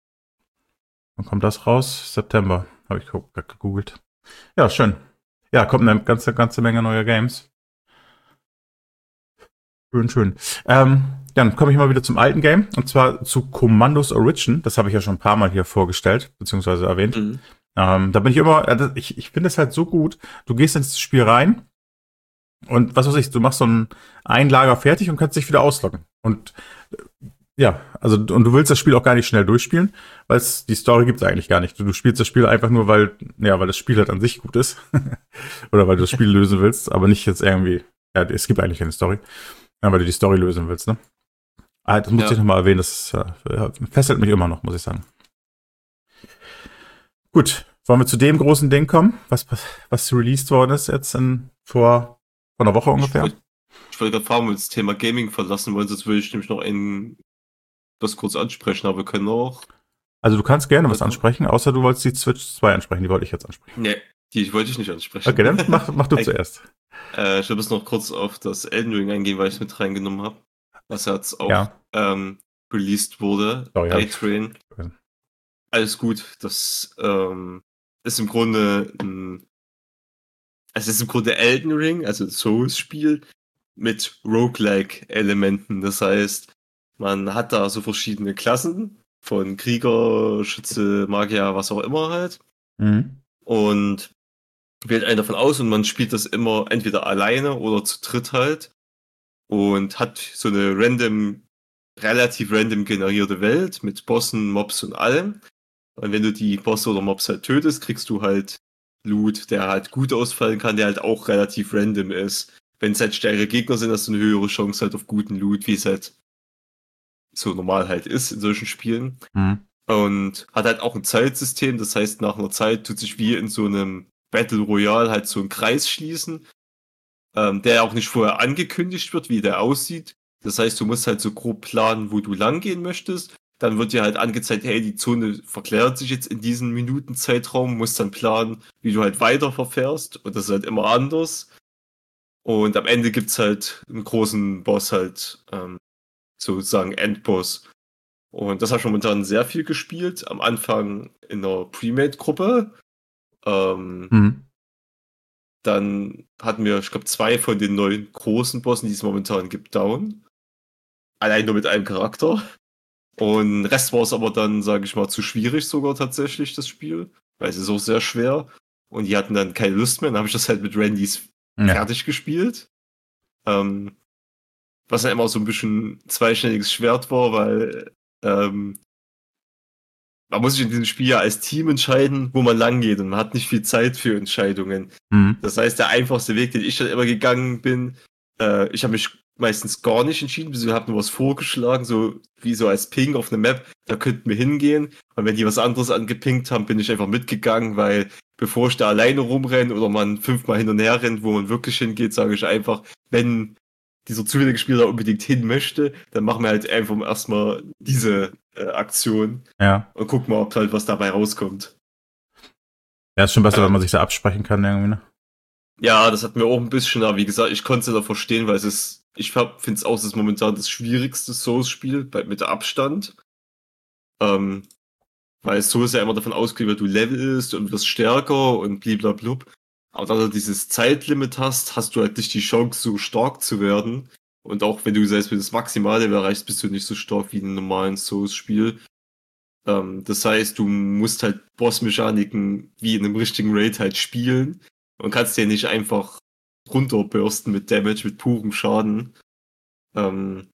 Wann kommt das raus? September. Habe ich gerade gegoogelt. Ja, schön. Ja, kommt eine ganze, ganze Menge neuer Games. Schön, schön. Ähm, dann komme ich mal wieder zum alten Game. Und zwar zu Commandos Origin. Das habe ich ja schon ein paar Mal hier vorgestellt, beziehungsweise erwähnt. Mhm. Ähm, da bin ich immer, äh, ich, ich finde es halt so gut. Du gehst ins Spiel rein und was weiß ich, du machst so ein, ein Lager fertig und kannst dich wieder ausloggen. Und äh, ja, also und du willst das Spiel auch gar nicht schnell durchspielen, weil es die Story gibt es eigentlich gar nicht. Du, du spielst das Spiel einfach nur, weil ja, weil das Spiel halt an sich gut ist oder weil du das Spiel lösen willst, aber nicht jetzt irgendwie. Ja, es gibt eigentlich keine Story, ja, weil du die Story lösen willst, ne? Ah, das muss Ja. ich nochmal erwähnen. Das äh, fesselt mich immer noch, muss ich sagen. Gut, wollen wir zu dem großen Ding kommen, was was released worden ist jetzt in, vor vor einer Woche Ich ungefähr? wollte ich wollte gerade fragen, ob wir das Thema Gaming verlassen wollen, sonst würde ich nämlich noch ein, das kurz ansprechen, aber wir können auch. Also du kannst gerne was Also- ansprechen, außer du wolltest die Switch zwei ansprechen, die wollte ich jetzt ansprechen. Nee, die wollte ich nicht ansprechen. Okay, dann mach, mach du Eig- zuerst. Äh, ich will bis noch kurz auf das Elden Ring eingehen, weil ich es mit reingenommen habe. Was jetzt auch Ja. ähm, released wurde. Sorry, hab Night ich- Train. Alles gut. Das ähm, ist im Grunde ein, es ist im Grunde Elden Ring, also ein Souls-Spiel mit Roguelike-Elementen. Das heißt, man hat da so verschiedene Klassen von Krieger, Schütze, Magier, was auch immer halt. Mhm. Und wählt einen davon aus und man spielt das immer entweder alleine oder zu dritt halt. Und hat so eine random, relativ random generierte Welt mit Bossen, Mobs und allem. Und wenn du die Bosse oder Mobs halt tötest, kriegst du halt Loot, der halt gut ausfallen kann, der halt auch relativ random ist. Wenn es halt stärkere Gegner sind, hast du eine höhere Chance halt auf guten Loot, wie es halt so normal halt ist in solchen Spielen. Mhm. Und hat halt auch ein Zeitsystem, das heißt, nach einer Zeit tut sich wie in so einem Battle Royale halt so ein Kreis schließen, ähm, der auch nicht vorher angekündigt wird, wie der aussieht. Das heißt, du musst halt so grob planen, wo du lang gehen möchtest. Dann wird dir halt angezeigt, hey, die Zone verklärt sich jetzt in diesem Minutenzeitraum, musst dann planen, wie du halt weiter verfährst. Und das ist halt immer anders. Und am Ende gibt's halt einen großen Boss halt, ähm, sozusagen Endboss. Und das habe ich momentan sehr viel gespielt. Am Anfang in einer Premade-Gruppe. Ähm, Mhm. Dann hatten wir, ich glaube, zwei von den neuen großen Bossen, die es momentan gibt, down. Allein nur mit einem Charakter. Und Rest war es aber dann, sage ich mal, zu schwierig sogar tatsächlich, das Spiel. Weil es ist auch sehr schwer. Und die hatten dann keine Lust mehr. Dann habe ich das halt mit Randys Ja. fertig gespielt. Ähm, was dann immer so ein bisschen zweischneidiges Schwert war, weil ähm, man muss sich in diesem Spiel ja als Team entscheiden, wo man lang geht. Und man hat nicht viel Zeit für Entscheidungen. Mhm. Das heißt, der einfachste Weg, den ich dann immer gegangen bin, äh, ich habe mich meistens gar nicht entschieden, ich habe nur was vorgeschlagen, so wie so als Ping auf einer Map, da könnten wir hingehen. Und wenn die was anderes angepinkt haben, bin ich einfach mitgegangen, weil bevor ich da alleine rumrenne oder man fünfmal hin und her rennt, wo man wirklich hingeht, sage ich einfach, wenn dieser zufällige Spieler unbedingt hin möchte, dann machen wir halt einfach erstmal diese äh, Aktion Ja. und gucken mal, ob halt was dabei rauskommt. Ja, ist schon besser, Ähm, wenn man sich da absprechen kann irgendwie, ne? Ja, das hat mir auch ein bisschen, aber wie gesagt, ich konnte es da verstehen, weil es ist, ich finde es auch, es ist momentan das schwierigste Souls-Spiel bei- mit Abstand. Ähm, weil Souls ja immer davon ausgeht, wie du levelst und wirst stärker und bliblablub. Aber da du dieses Zeitlimit hast, hast du halt nicht die Chance, so stark zu werden. Und auch wenn du selbst wenn du das Maximale erreichst, bist du nicht so stark wie in einem normalen Souls-Spiel. Ähm, das heißt, du musst halt Boss-Mechaniken wie in einem richtigen Raid halt spielen und kannst dir nicht einfach runterbürsten mit Damage, mit purem Schaden. Ähm,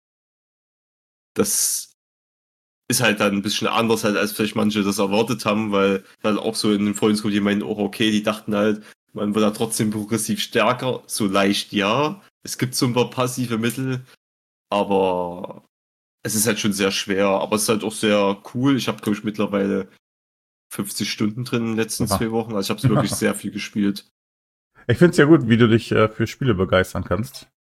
das ist halt dann ein bisschen anders halt, als vielleicht manche das erwartet haben, weil halt auch so in den Freundesgruppen, die meinen, oh okay, die dachten halt, man wird da trotzdem progressiv stärker. So leicht ja. Es gibt so ein paar passive Mittel, aber es ist halt schon sehr schwer, aber es ist halt auch sehr cool. Ich habe, glaube ich, mittlerweile fünfzig Stunden drin in den letzten Aha. zwei Wochen. Also ich habe es wirklich sehr viel gespielt. Ich finde es ja gut, wie du dich äh, für Spiele begeistern kannst.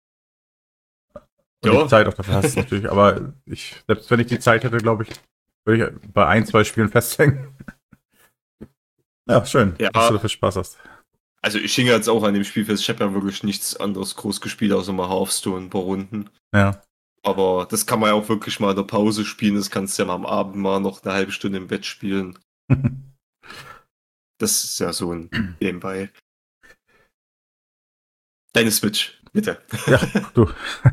Und Ja. die Zeit auch dafür hast natürlich. Aber ich, selbst wenn ich die Zeit hätte, glaube ich, würde ich bei ein, zwei Spielen festhängen. Ja, schön, Ja. dass du dafür Spaß hast. Also ich hing jetzt auch an dem Spiel fest. Ich habe ja wirklich nichts anderes groß gespielt, außer mal Hearthstone, ein paar Runden. Ja. Aber das kann man ja auch wirklich mal in der Pause spielen. Das kannst du ja mal am Abend mal noch eine halbe Stunde im Bett spielen. Das ist ja so ein nebenbei. Deine Switch, bitte. Ja, du.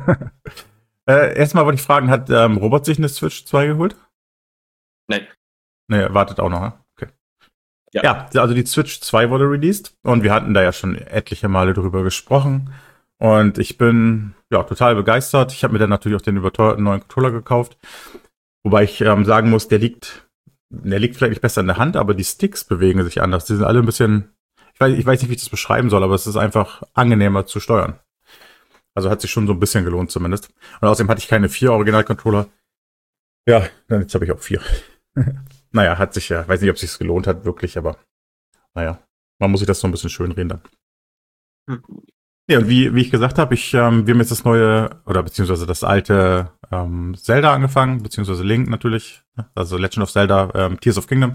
äh, erstmal wollte ich fragen, hat ähm, Robert sich eine Switch zwei geholt? Nein. Nee, er wartet auch noch, ne? Okay. Ja. Ja, also die Switch zwei wurde released und wir hatten da ja schon etliche Male drüber gesprochen. Und ich bin ja total begeistert. Ich habe mir dann natürlich auch den überteuerten neuen Controller gekauft. Wobei ich ähm, sagen muss, der liegt, der liegt vielleicht nicht besser in der Hand, aber die Sticks bewegen sich anders. Die sind alle ein bisschen, ich weiß, ich weiß nicht, wie ich das beschreiben soll, aber es ist einfach angenehmer zu steuern. Also hat sich schon so ein bisschen gelohnt zumindest. Und außerdem hatte ich keine vier Original-Controller. Ja, dann jetzt habe ich auch vier. Naja, hat sich ja, weiß nicht, ob es sich gelohnt hat, wirklich, aber naja, man muss sich das so ein bisschen schön reden dann. Hm. Ja, und wie, wie ich gesagt habe, ich, ähm, wir haben jetzt das neue, oder beziehungsweise das alte ähm, Zelda angefangen, beziehungsweise Link natürlich, also Legend of Zelda, ähm, Tears of Kingdom.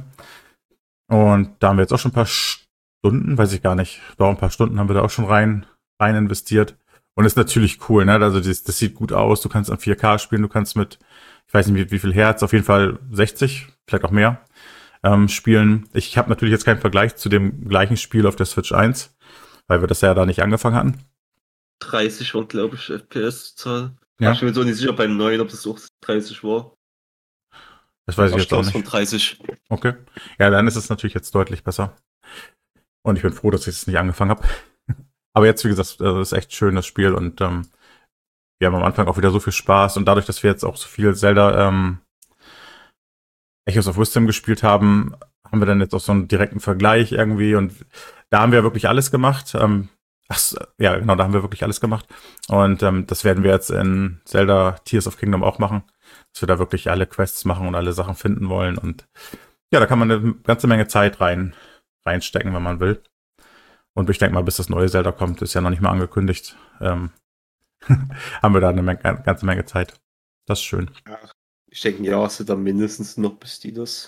Und da haben wir jetzt auch schon ein paar Stunden, weiß ich gar nicht, doch ein paar Stunden haben wir da auch schon rein, rein investiert. Und ist natürlich cool, ne? Also das, das sieht gut aus, du kannst an vier K spielen, du kannst mit, ich weiß nicht, wie, wie viel Hertz, auf jeden Fall sechzig, vielleicht auch mehr, ähm, spielen. Ich habe natürlich jetzt keinen Vergleich zu dem gleichen Spiel auf der Switch eins, weil wir das ja da nicht angefangen hatten. dreißig war, glaube ich, F P S-Zahl. Ja. Ich bin mir jetzt auch nicht sicher beim neuen, ob das auch dreißig war. Das weiß ich Aber jetzt auch glaub, es nicht. von dreißig. Okay. Ja, dann ist es natürlich jetzt deutlich besser. Und ich bin froh, dass ich es nicht angefangen habe. Aber jetzt, wie gesagt, das ist echt schön, das Spiel. Und ähm, wir haben am Anfang auch wieder so viel Spaß. Und dadurch, dass wir jetzt auch so viel Zelda ähm, Echoes of Wisdom gespielt haben, haben wir dann jetzt auch so einen direkten Vergleich irgendwie. Und da haben wir wirklich alles gemacht. Ähm, ach, ja, genau, da haben wir wirklich alles gemacht. Und ähm, das werden wir jetzt in Zelda Tears of Kingdom auch machen. Dass wir da wirklich alle Quests machen und alle Sachen finden wollen. Und ja, da kann man eine ganze Menge Zeit rein reinstecken, wenn man will. Und ich denke mal, bis das neue Zelda kommt, ist ja noch nicht mal angekündigt, ähm, haben wir da eine Menge, eine ganze Menge Zeit. Das ist schön. Ja, ich denke, ja, es sind dann mindestens noch, bis die das.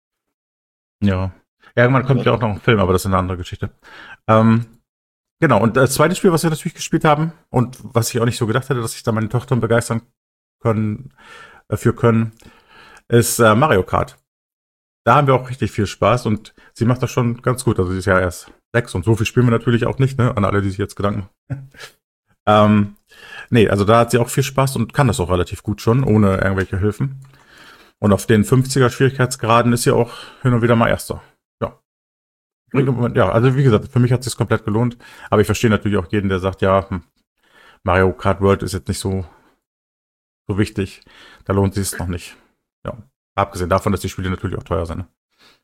Ja. Ja, irgendwann kommt ja auch noch ein Film, aber das ist eine andere Geschichte. Ähm, genau, und das zweite Spiel, was wir natürlich gespielt haben und was ich auch nicht so gedacht hätte, dass ich da meine Tochter begeistern können, äh, für können, ist äh, Mario Kart. Da haben wir auch richtig viel Spaß und sie macht das schon ganz gut. Also sie ist ja erst sechs und so viel spielen wir natürlich auch nicht, ne? An alle, die sich jetzt Gedanken machen. ähm, nee, also da hat sie auch viel Spaß und kann das auch relativ gut schon, ohne irgendwelche Hilfen. Und auf den fünfziger Schwierigkeitsgraden ist sie auch hin und wieder mal Erster. Ja. Mhm. Ja, also wie gesagt, für mich hat es sich komplett gelohnt. Aber ich verstehe natürlich auch jeden, der sagt, ja, Mario Kart World ist jetzt nicht so, so wichtig. Da lohnt sich es noch nicht. Ja. Abgesehen davon, dass die Spiele natürlich auch teuer sind. Ne?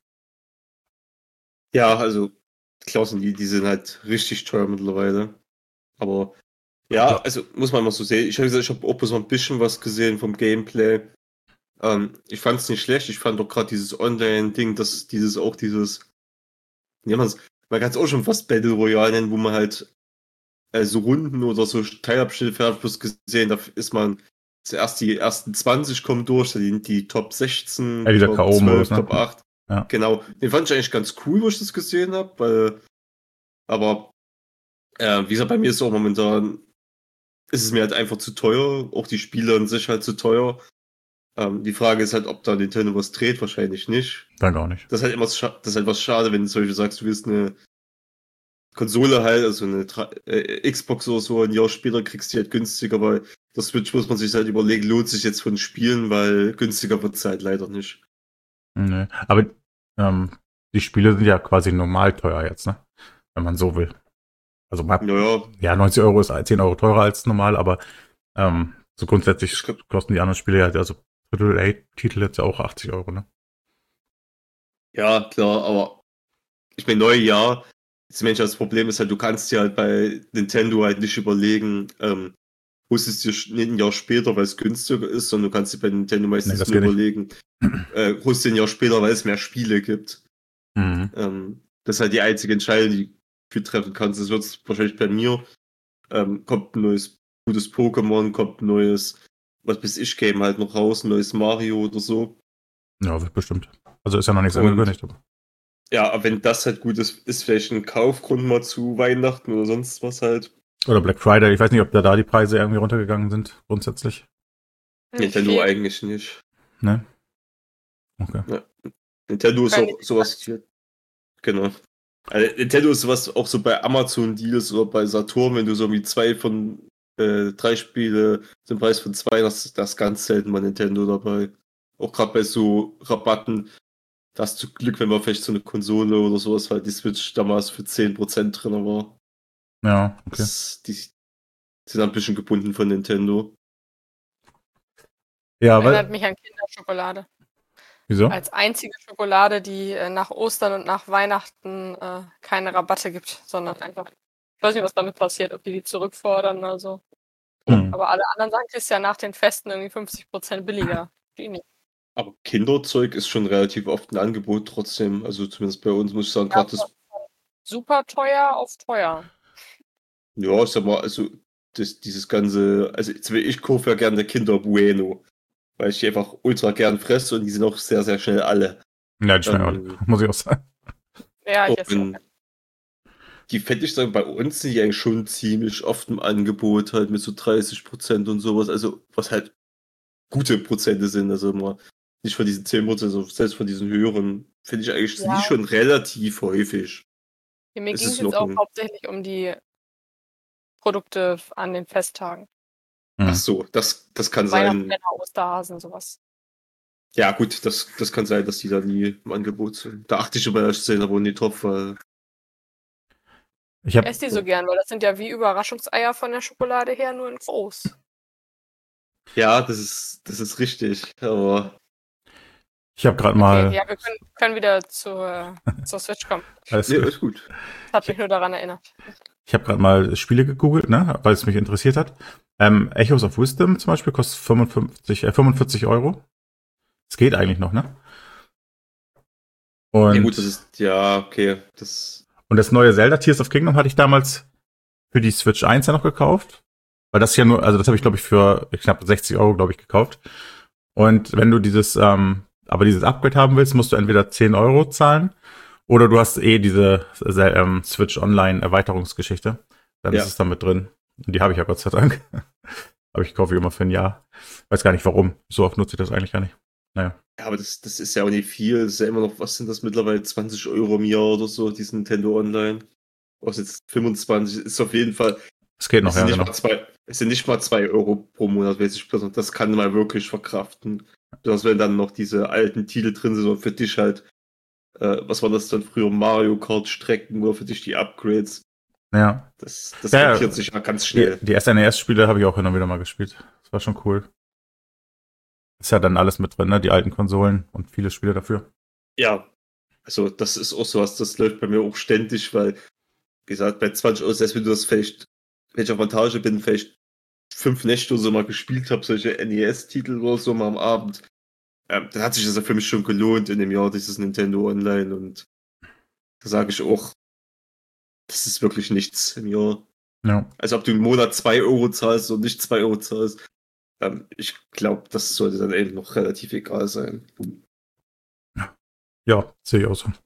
Ja, also Klausen, die, die sind halt richtig teuer mittlerweile. Aber ja, also muss man mal so sehen. Ich habe gesagt, ich habe auch bloß mal ein bisschen was gesehen vom Gameplay. Ähm, ich fand es nicht schlecht. Ich fand doch gerade dieses Online-Ding, dass dieses auch dieses, ja, man kann es auch schon fast Battle Royale nennen, wo man halt äh, so Runden oder so Teilabschnitte fährt, bloß gesehen, da ist man zuerst die ersten zwanzig kommen durch, die, die Top sechzehn, ja, dieser Top K O-Modus, zwölf, Top ne? acht. Ja. Genau, den fand ich eigentlich ganz cool, wo ich das gesehen habe, weil, aber äh, wie gesagt, bei mir ist es auch momentan, ist es mir halt einfach zu teuer, auch die Spiele an sich halt zu teuer. Ähm, die Frage ist halt, ob da Nintendo was dreht, wahrscheinlich nicht. Dann gar nicht. Das ist halt immer, das ist halt was schade, wenn du zum Beispiel sagst, du willst eine Konsole halt, also eine äh, Xbox oder so, ein Jahr später kriegst du die halt günstiger, weil das Switch muss man sich halt überlegen, lohnt sich jetzt von Spielen, weil günstiger wird es halt leider nicht. Nee. Aber ähm, die Spiele sind ja quasi normal teuer jetzt, ne? Wenn man so will. Also mal, Naja. Ja, neunzig Euro ist zehn Euro teurer als normal, aber ähm, so grundsätzlich kosten die anderen Spiele ja, also Triple A-Titel jetzt ja auch achtzig Euro, ne? Ja, klar, aber ich meine, neue Jahr, das Mensch, das Problem ist halt, du kannst dir halt bei Nintendo halt nicht überlegen, ähm, holst es dir ein Jahr später, weil es günstiger ist, sondern du kannst dir bei Nintendo meistens Nee, nur überlegen, äh, holst dir ein Jahr später, weil es mehr Spiele gibt. Mhm. Ähm, das ist halt die einzige Entscheidung, die du treffen kannst. Das wird wahrscheinlich bei mir. Ähm, kommt ein neues, gutes Pokémon, kommt ein neues, was bis ich Game halt noch raus, ein neues Mario oder so. Ja, wird bestimmt. Also ist ja noch nichts angekündigt. Ja, aber wenn das halt gut ist, ist vielleicht ein Kaufgrund mal zu Weihnachten oder sonst was halt. Oder Black Friday. Ich weiß nicht, ob da, da die Preise irgendwie runtergegangen sind, grundsätzlich. Nintendo eigentlich nicht. Ne? Okay. Ja. Nintendo ist auch sowas hier. Genau. Also Nintendo ist sowas auch so bei Amazon Deals oder bei Saturn, wenn du so wie zwei von äh, drei Spiele zum Preis von zwei, das, das ist ganz selten bei Nintendo dabei. Auch gerade bei so Rabatten. Da hast du Glück, wenn man vielleicht so eine Konsole oder sowas, weil die Switch damals für zehn Prozent drin war. Ja, okay. Das, die sind ein bisschen gebunden von Nintendo. Ja, Erinnert weil, mich an Kinderschokolade. wieso? Als einzige Schokolade, die äh, nach Ostern und nach Weihnachten äh, keine Rabatte gibt, sondern einfach, ich weiß nicht, was damit passiert, ob die die zurückfordern oder so. Hm. Aber alle anderen sagen, ist ja nach den Festen irgendwie fünfzig Prozent billiger. Die nicht. Aber Kinderzeug ist schon relativ oft ein Angebot trotzdem. Also zumindest bei uns muss ich sagen, Ja, gerade das. Super teuer auf teuer. Ja, ich sag mal, also das, dieses ganze, also ich kaufe ja gerne Kinder Bueno, weil ich die einfach ultra gern fresse und die sind auch sehr, sehr schnell alle. Ja, die schmecken Ähm, auch, muss ich auch sagen. Ja, ich esse und die fände ich sagen, bei uns sind die eigentlich schon ziemlich oft im Angebot, halt mit so dreißig Prozent und sowas, also was halt gute Prozente sind, also mal nicht von diesen zehn Prozent, sondern selbst von diesen höheren, finde ich eigentlich Ja. die schon relativ häufig. Ja, mir Es ging es ist jetzt noch auch ein- hauptsächlich um die Produkte an den Festtagen. Ach Hm. so, das, das kann sein. Weihnachtsmänner, Osterhasen, sowas. Ja, gut, das, das kann sein, dass die da nie im Angebot sind. Da achte ich immer erst sehen, aber nie drauf, weil. Ich Ich habe esse die so gern, weil das sind ja wie Überraschungseier von der Schokolade her, nur in groß. Ja, das ist, das ist richtig, aber. ich hab gerade Okay, mal. ja, wir können, können wieder zur, zur Switch kommen. Alles Nee, gut. ist gut. Das hat mich nur daran erinnert. Ich habe gerade mal Spiele gegoogelt, ne, weil es mich interessiert hat. Ähm, Echoes of Wisdom zum Beispiel kostet fünfundfünfzig, äh, fünfundvierzig Euro. Es geht eigentlich noch, ne? Und, Ja, gut, das ist. Ja, okay. Das. und das neue Zelda Tears of Kingdom hatte ich damals für die Switch eins ja noch gekauft. Weil das ja nur, also das habe ich, glaube ich, für knapp sechzig Euro, glaube ich, gekauft. Und wenn du dieses, ähm, aber dieses Upgrade haben willst, musst du entweder zehn Euro zahlen oder du hast eh diese äh, ähm, Switch Online Erweiterungsgeschichte. Dann Ja. ist es damit drin. Und die habe ich ja Gott sei Dank. Aber ich kaufe die immer für ein Jahr. Weiß gar nicht warum. So oft nutze ich das eigentlich gar nicht. Naja. Ja, aber das, das ist ja auch nicht viel. Das ist ja immer noch, was sind das mittlerweile? zwanzig Euro im Jahr oder so, dieses Nintendo Online. Was jetzt fünfundzwanzig ist auf jeden Fall. Es geht noch, Es sind, ja, nicht genau. mal zwei, es sind nicht mal zwei Euro pro Monat, weiß ich bloß. Und das kann man wirklich verkraften. Besonders wenn dann noch diese alten Titel drin sind und für dich halt, äh, was war das dann früher? Mario Kart Strecken, nur für dich die Upgrades. Ja. Das, das Ja, rentiert ja. sich ja ganz Die, schnell. die S N E S-Spiele habe ich auch hin und wieder mal gespielt. Das war schon cool. Ist ja dann alles mit drin, ne? Die alten Konsolen und viele Spiele dafür. Ja, also das ist auch sowas, das läuft bei mir auch ständig, weil, wie gesagt, bei zwanzig Euro, selbst wenn du das vielleicht, wenn ich auf Montage bin, vielleicht fünf Nächte oder so mal gespielt habe, solche N E S-Titel oder so mal am Abend, ähm, dann hat sich das ja für mich schon gelohnt in dem Jahr, dieses Nintendo Online, und da sage ich auch, das ist wirklich nichts im Jahr. Ja. Also ob du im Monat zwei Euro zahlst oder nicht zwei Euro zahlst, ähm, ich glaube, das sollte dann eben noch relativ egal sein. Ja, sehe ich auch so.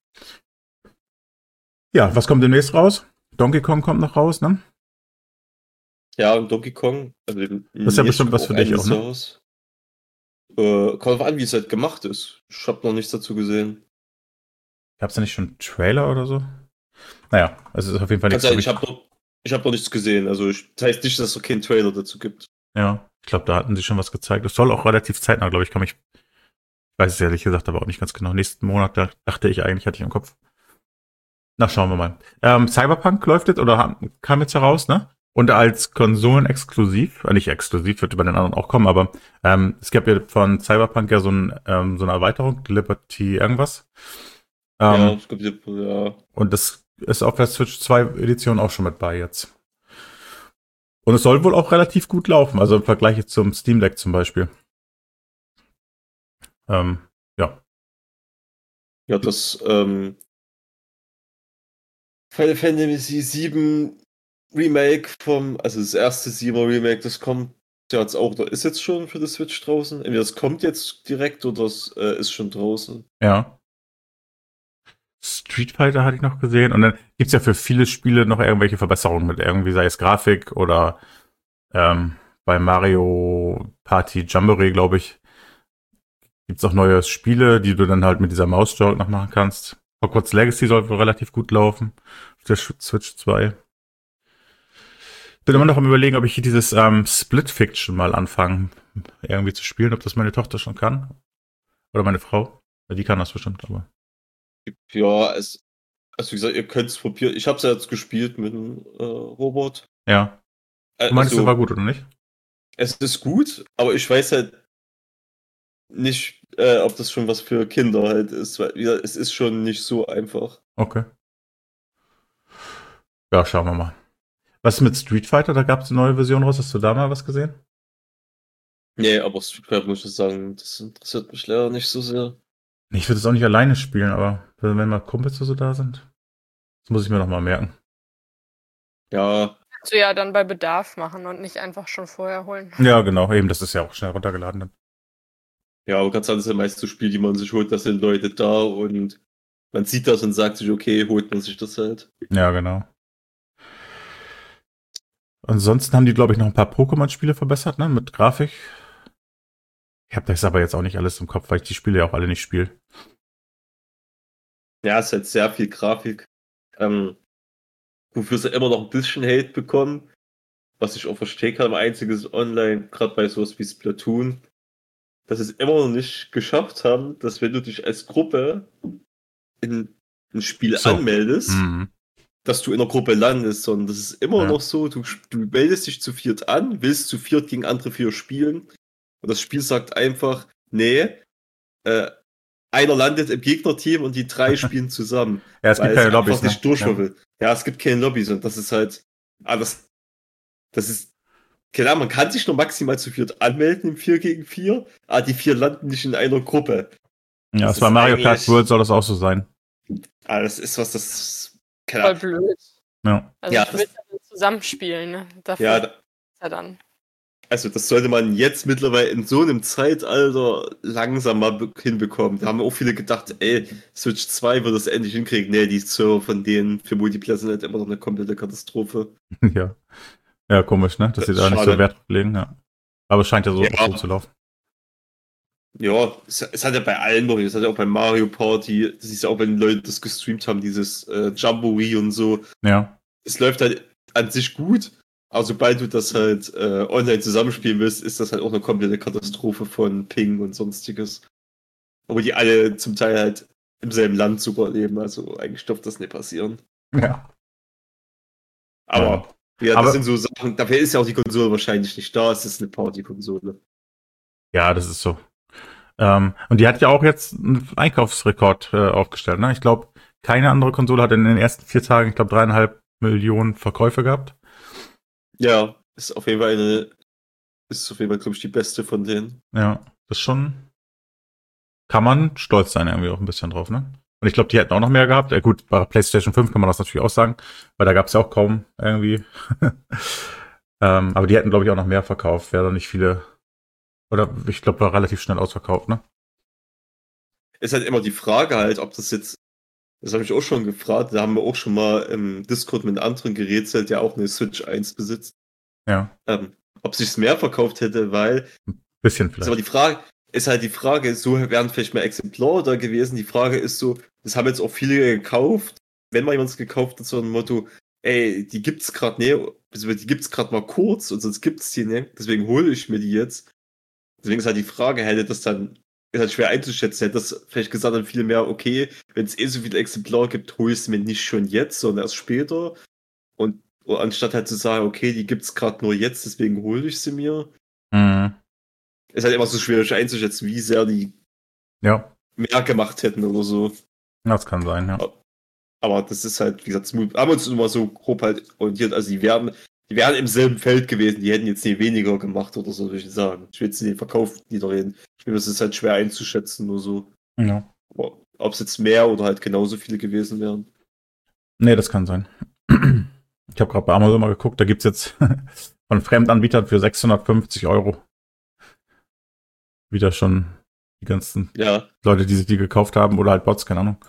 Ja, was kommt demnächst raus? Donkey Kong kommt noch raus, ne? Ja, und Donkey Kong, also Das ist ja bestimmt was für dich auch, ne? Aus. Äh, kommt drauf an, wie es halt gemacht ist. Ich habe noch nichts dazu gesehen. Gab's da nicht schon einen Trailer oder so? Naja, es ist auf jeden Fall Kann nichts sein, für ich mich. habe noch, ich hab noch nichts gesehen. Also ich, das heißt nicht, dass es keinen Trailer dazu gibt. Ja, ich glaube, da hatten sie schon was gezeigt. Das soll auch relativ zeitnah, glaube ich, kann mich. Ich weiß es ehrlich gesagt aber auch nicht ganz genau. Nächsten Monat, da dachte ich eigentlich, hatte ich im Kopf. Na, schauen wir mal. Ähm, Cyberpunk läuft jetzt oder haben- kam jetzt heraus, ne? Und als Konsolen exklusiv, äh, nicht exklusiv, wird bei den anderen auch kommen, aber ähm, es gab ja von Cyberpunk ja so, ein, ähm, so eine Erweiterung, Liberty irgendwas. Ähm, Ja, es gibt ja. Und das ist auf der Switch zwei Edition auch schon mit bei jetzt. Und es soll wohl auch relativ gut laufen, also im Vergleich jetzt zum Steam Deck zum Beispiel. Ähm, ja. Ja, das ähm, Final Fantasy sieben Remake vom, also das erste siebener Remake, das kommt ja jetzt auch, da ist jetzt schon für die Switch draußen. Entweder das kommt jetzt direkt oder das äh, ist schon draußen. Ja. Street Fighter hatte ich noch gesehen. Und dann gibt's ja für viele Spiele noch irgendwelche Verbesserungen mit irgendwie, sei es Grafik oder ähm, bei Mario Party Jamboree, glaube ich, gibt's auch neue Spiele, die du dann halt mit dieser Maussteuerung noch machen kannst. Hogwarts Legacy soll wohl relativ gut laufen. Auf der Switch zwei. Bin immer noch am Überlegen, ob ich hier dieses ähm, Split Fiction mal anfangen, irgendwie zu spielen, ob das meine Tochter schon kann. Oder meine Frau. Ja, die kann das bestimmt, aber. Ja, es, also wie gesagt, ihr könnt es probieren. Ich habe es ja jetzt gespielt mit dem äh, Robot. Ja. Äh, Du meinst, also, es war gut, oder nicht? es ist gut, aber ich weiß halt nicht, äh, ob das schon was für Kinder halt ist, weil wie gesagt, es ist schon nicht so einfach. Okay. Ja, schauen wir mal. Was ist mit Street Fighter? Da gab es eine neue Version raus. Hast du da mal was gesehen? Nee, aber Street Fighter muss ich sagen, das interessiert mich leider nicht so sehr. Ich würde es auch nicht alleine spielen, aber wenn mal Kumpels oder so da sind, das muss ich mir noch mal merken. Ja, Kannst du ja dann bei Bedarf machen und nicht einfach schon vorher holen. Ja, genau. Eben, das ist ja auch schnell runtergeladen dann. ja, aber ganz anders, die meisten Spiele, die man sich holt, das sind Leute da und man sieht das und sagt sich, okay, holt man sich das halt. Ja, genau. Ansonsten haben die, glaube ich, noch ein paar Pokémon-Spiele verbessert, ne? Mit Grafik. Ich habe das aber jetzt auch nicht alles im Kopf, weil ich die Spiele ja auch alle nicht spiele. Ja, es ist halt sehr viel Grafik. Ähm, wofür sie immer noch ein bisschen Hate bekommen, was ich auch verstehen kann, aber einziges online, gerade bei sowas wie Splatoon, dass sie es immer noch nicht geschafft haben, dass wenn du dich als Gruppe in ein Spiel So. anmeldest, Mhm. dass du in einer Gruppe landest, sondern das ist immer Ja. noch so, du, du meldest dich zu viert an, willst zu viert gegen andere vier spielen und das Spiel sagt einfach, nee, äh, einer landet im Gegnerteam und die drei spielen zusammen. Ja, es gibt weil keine es Lobbys, einfach nicht ne? durchwirbelt. Ja. ja, es gibt keine Lobbys und das ist halt, ah, das, das ist, klar, man kann sich nur maximal zu viert anmelden im vier gegen vier, aber die vier landen nicht in einer Gruppe. Ja, Das es war ist Mario Kart eigentlich- World, soll das auch so sein. Ah, das ist was, das, keine Voll Ahnung. blöd. Ja. Also Ja, ich will das- ja dann zusammenspielen, ne? Dafür Ja, ist da- ja dann. also das sollte man jetzt mittlerweile in so einem Zeitalter langsam mal be- hinbekommen. Da haben auch viele gedacht, ey, Switch zwei wird das endlich hinkriegen. Nee, die Server von denen für Multiplayer sind halt immer noch eine komplette Katastrophe. ja. Ja, komisch, ne? Dass sie da nicht so Schade. Wert drauf legen, ja. Aber es scheint ja so Ja. auch so zu laufen. Ja, es, es hat ja bei allen Mario, es hat ja auch bei Mario Party, das ist ja auch, wenn Leute das gestreamt haben, dieses äh, Jamboree und so. Ja. Es läuft halt an sich gut, aber sobald du das halt äh, online zusammenspielen willst, ist das halt auch eine komplette Katastrophe von Ping und sonstiges. Obwohl die alle zum Teil halt im selben Land super leben, also eigentlich darf das nicht passieren. Ja. Aber ja, das Aber- sind so Sachen, dafür ist ja auch die Konsole wahrscheinlich nicht da, es ist eine Party-Konsole. Ja, das ist so. Ähm, und die hat ja auch jetzt einen Einkaufsrekord äh, aufgestellt. Ne? Ich glaube, keine andere Konsole hat in den ersten vier Tagen, ich glaube, dreieinhalb Millionen Verkäufe gehabt. Ja, ist auf jeden Fall eine, ist auf jeden Fall, glaube ich, die beste von denen. Ja, das ist schon, kann man stolz sein irgendwie auch ein bisschen drauf, ne? Und ich glaube, die hätten auch noch mehr gehabt. Ja, gut, bei PlayStation fünf kann man das natürlich auch sagen, weil da gab es ja auch kaum irgendwie. ähm, aber die hätten, glaube ich, auch noch mehr verkauft. Wäre da nicht viele, oder ich glaube, war relativ schnell ausverkauft, ne? Ist halt immer die Frage halt, ob das jetzt, das habe ich auch schon gefragt, da haben wir auch schon mal im Discord mit anderen gerätselt, der auch eine Switch eins besitzt, Ja, ähm, ob sich's mehr verkauft hätte, weil, bisschen ist aber vielleicht. die Frage, ist halt die Frage, so wären vielleicht mehr Exemplare da gewesen. Die Frage ist so, das haben jetzt auch viele gekauft. Wenn mal jemand es gekauft hat, so ein Motto, ey, die gibt's gerade nicht, beziehungsweise die gibt's gerade mal kurz und sonst gibt's die nicht, deswegen hole ich mir die jetzt. Deswegen ist halt die Frage, hätte das dann, ist halt schwer einzuschätzen, hätte das vielleicht gesagt dann viel mehr, okay, wenn es eh so viele Exemplare gibt, hole ich es mir nicht schon jetzt, sondern erst später. Und oder anstatt halt zu sagen, okay, die gibt's gerade nur jetzt, deswegen hole ich sie mir. Mhm. Ist halt immer so schwierig einzuschätzen, wie sehr die Ja, mehr gemacht hätten oder so. das kann sein, ja. Aber das ist halt, wie gesagt, smooth. Haben uns immer so grob halt orientiert. Also die wären, die wären im selben Feld gewesen, die hätten jetzt nicht weniger gemacht oder so, würde ich sagen. Ich will jetzt nicht den Verkauf niederreden. Ich finde, das ist halt schwer einzuschätzen, nur so. Ja. Aber ob es jetzt mehr oder halt genauso viele gewesen wären. Nee, das kann sein. Ich habe gerade bei Amazon mal geguckt, da gibt's jetzt von Fremdanbietern für sechshundertfünfzig Euro wieder schon die ganzen Ja. Leute, die sich die gekauft haben oder halt Bots, keine Ahnung.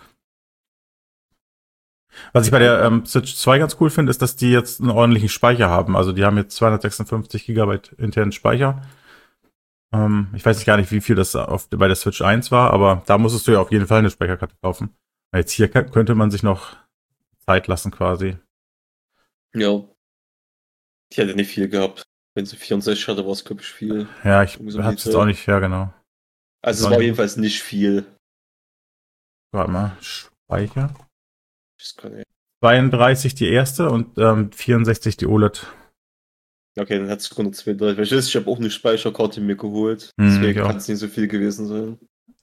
Was ich bei der ähm, Switch zwei ganz cool finde, ist, dass die jetzt einen ordentlichen Speicher haben. Also die haben jetzt zweihundertsechsundfünfzig Gigabyte internen Speicher. Ähm, ich weiß nicht gar nicht, wie viel das auf, bei der Switch eins war, aber da musstest du ja auf jeden Fall eine Speicherkarte kaufen. Jetzt hier kann, könnte man sich noch Zeit lassen quasi. Ja. Die hätte nicht viel gehabt. Wenn sie vierundsechzig hatte, war es, glaube ich, viel. Ja, ich Irgendwie so um hab's die jetzt auch nicht, ja genau. Also es War war nicht- jedenfalls nicht viel. Warte mal, Speicher. Das kann ich. zweiunddreißig die erste und ähm, vierundsechzig die O L E D. Okay, dann hat es hundertzweiunddreißig. Weil ich weiß, ich habe auch eine Speicherkarte mir geholt. Hm, Deswegen ich auch. kann es nicht so viel gewesen sein.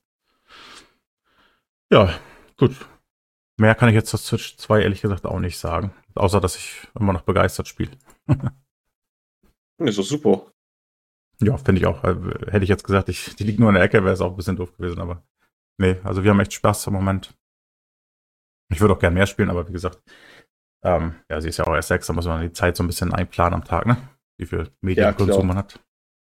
Ja, gut. Mehr kann ich jetzt zur Switch zwei ehrlich gesagt auch nicht sagen. Außer, dass ich immer noch begeistert spiele. Ist doch super. Ja, finde ich auch. Äh, Hätte ich jetzt gesagt, ich, die liegt nur in der Ecke, wäre es auch ein bisschen doof gewesen, aber nee, also wir haben echt Spaß im Moment. Ich würde auch gern mehr spielen, aber wie gesagt, ähm, ja, sie ist ja auch erst sechs, da muss man die Zeit so ein bisschen einplanen am Tag, ne? Wie viel Medienkonsum klar. man hat.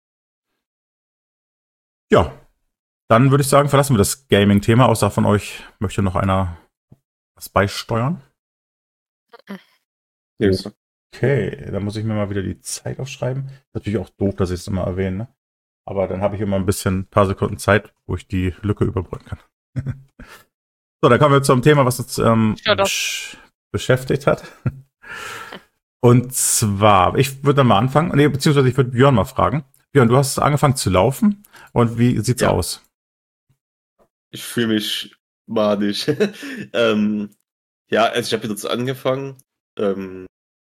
Ja, dann würde ich sagen, verlassen wir das Gaming-Thema, außer von euch möchte noch einer was beisteuern. Ja, Okay, dann muss ich mir mal wieder die Zeit aufschreiben. Natürlich auch doof, dass ich es immer erwähne, ne? Aber dann habe ich immer ein bisschen, ein paar Sekunden Zeit, wo ich die Lücke überbrücken kann. So, dann kommen wir zum Thema, was uns ähm, Ja, das- besch beschäftigt hat. Und zwar, ich würde dann mal anfangen, nee, beziehungsweise ich würde Björn mal fragen. Björn, du hast angefangen zu laufen und wie sieht's Ja. aus? Ich fühle mich manisch. ähm, ja, also ich habe jetzt angefangen ähm,